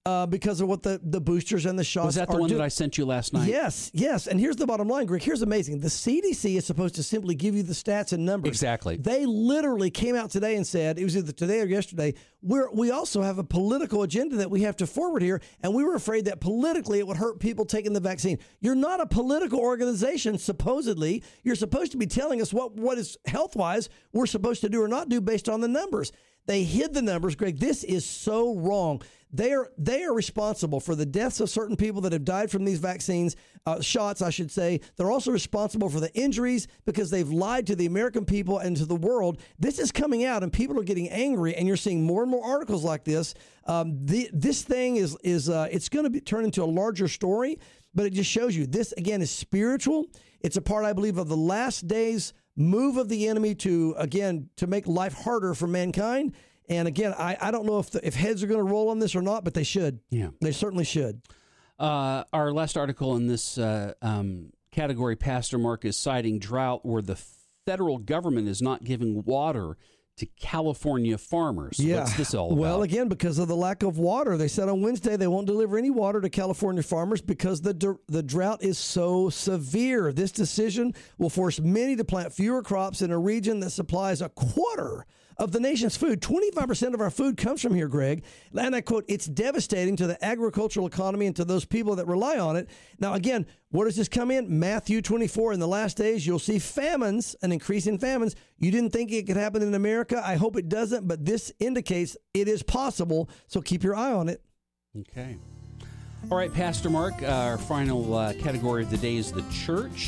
because of what the boosters and the shots Was that the one that I sent you last night? Yes. And here's the bottom line, Greg. Here's amazing. The CDC is supposed to simply give you the stats and numbers. Exactly. They literally came out today and said, it was either today or yesterday, we also have a political agenda that we have to forward here, and we were afraid that politically it would hurt people taking the vaccine. You're not a political organization, supposedly. You're supposed to be telling us what is health-wise we're supposed to do or not do based on the numbers. They hid the numbers, Greg. This is so wrong. They are responsible for the deaths of certain people that have died from these vaccines, shots, I should say. They're also responsible for the injuries because they've lied to the American people and to the world. This is coming out, and people are getting angry, and you're seeing more and more articles like this. This thing is it's going to be turned into a larger story, but it just shows you this, again, is spiritual. It's a part, I believe, of the last days move of the enemy to make life harder for mankind. And again, I don't know if heads are going to roll on this or not, but they should. Yeah, they certainly should. Our last article in this category, Pastor Mark, is citing drought where the federal government is not giving water to California farmers. Yeah. What's this all about? Well, again, because of the lack of water. They said on Wednesday they won't deliver any water to California farmers because the drought is so severe. This decision will force many to plant fewer crops in a region that supplies a quarter of the nation's food. 25% of our food comes from here, Greg. And I quote, it's devastating to the agricultural economy and to those people that rely on it. Now, again, where does this come in? Matthew 24, in the last days, you'll see famines, an increase in famines. You didn't think it could happen in America. I hope it doesn't, but this indicates it is possible, so keep your eye on it. Okay. All right, Pastor Mark, our final category of the day is the church,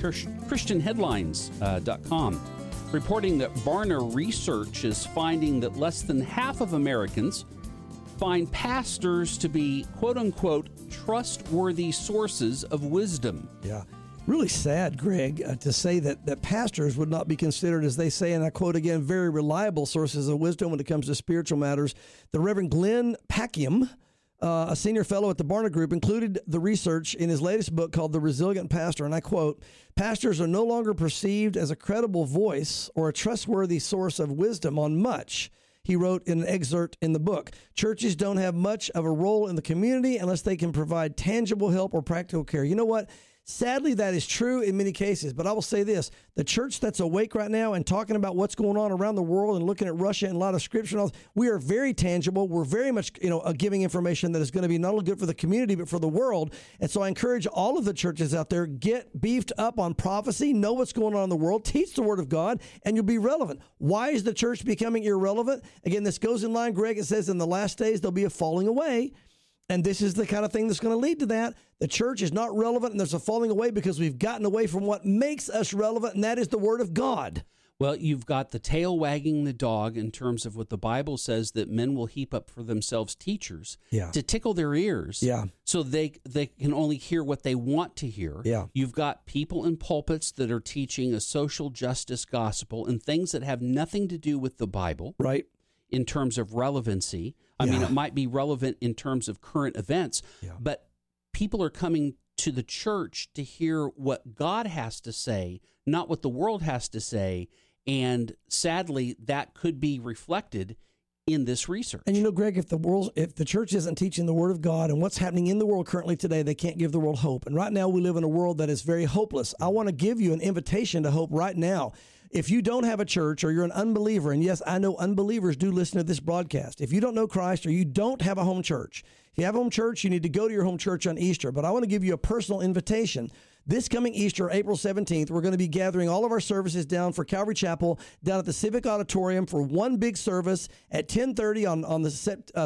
ChristianHeadlines.com. Reporting that Barna Research is finding that less than half of Americans find pastors to be, quote-unquote, trustworthy sources of wisdom. Yeah. Really sad, Greg, to say that pastors would not be considered, as they say, and I quote again, very reliable sources of wisdom when it comes to spiritual matters. The Reverend Glenn Packiam, a senior fellow at the Barna Group, included the research in his latest book called The Resilient Pastor, and I quote, pastors are no longer perceived as a credible voice or a trustworthy source of wisdom on much, he wrote in an excerpt in the book. Churches don't have much of a role in the community unless they can provide tangible help or practical care. You know what? Sadly, that is true in many cases, but I will say this. The church that's awake right now and talking about what's going on around the world and looking at Russia and a lot of scripture, and all, we are very tangible. We're very much, giving information that is going to be not only good for the community, but for the world. And so I encourage all of the churches out there, get beefed up on prophecy, know what's going on in the world, teach the word of God, and you'll be relevant. Why is the church becoming irrelevant? Again, this goes in line, Greg. It says in the last days, there'll be a falling away. And this is the kind of thing that's going to lead to that. The church is not relevant, and there's a falling away because we've gotten away from what makes us relevant, and that is the Word of God. Well, you've got the tail wagging the dog in terms of what the Bible says, that men will heap up for themselves teachers to tickle their ears so they can only hear what they want to hear. Yeah. You've got people in pulpits that are teaching a social justice gospel and things that have nothing to do with the Bible. Right. In terms of relevancy. I mean, it might be relevant in terms of current events, but people are coming to the church to hear what God has to say, not what the world has to say. And sadly, that could be reflected in this research. And Greg, if the church isn't teaching the Word of God and what's happening in the world currently today, they can't give the world hope. And right now we live in a world that is very hopeless. I want to give you an invitation to hope right now. If you don't have a church or you're an unbeliever, and yes, I know unbelievers do listen to this broadcast. If you don't know Christ or you don't have a home church, if you have a home church, you need to go to your home church on Easter. But I want to give you a personal invitation. This coming Easter, April 17th, we're going to be gathering all of our services down for Calvary Chapel, down at the Civic Auditorium for one big service at 10:30 on the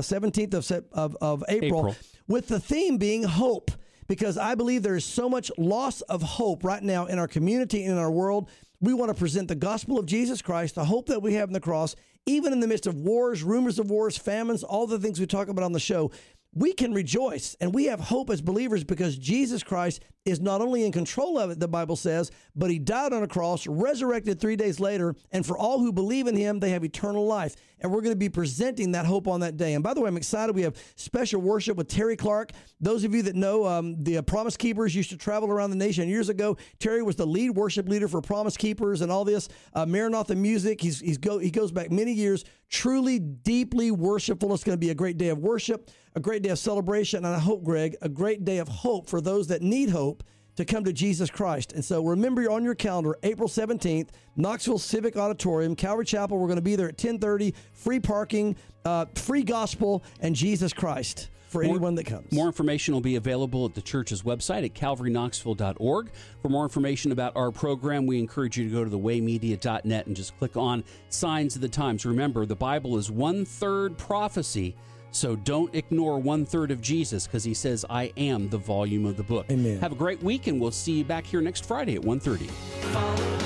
17th of April, with the theme being hope. Because I believe there is so much loss of hope right now in our community and in our world. We want to present the gospel of Jesus Christ, the hope that we have in the cross, even in the midst of wars, rumors of wars, famines, all the things we talk about on the show. We can rejoice and we have hope as believers because Jesus Christ is not only in control of it, the Bible says, but he died on a cross, resurrected 3 days later, and for all who believe in him, they have eternal life. And we're going to be presenting that hope on that day. And by the way, I'm excited. We have special worship with Terry Clark. Those of you that know the Promise Keepers used to travel around the nation years ago. Terry was the lead worship leader for Promise Keepers and all this. Maranatha Music. He goes back many years. Truly, deeply worshipful. It's going to be a great day of worship, a great day of celebration, and I hope, Greg, a great day of hope for those that need hope to come to Jesus Christ. And so remember, you're on your calendar, April 17th, Knoxville Civic Auditorium, Calvary Chapel. We're going to be there at 10:30, free parking, free gospel, and Jesus Christ for anyone that comes. More information will be available at the church's website at calvaryknoxville.org. For more information about our program, we encourage you to go to thewaymedia.net and just click on Signs of the Times. Remember, the Bible is 1/3 prophecy, so don't ignore 1/3 of Jesus, because he says, I am the volume of the book. Amen. Have a great week, and we'll see you back here next Friday at 1:30.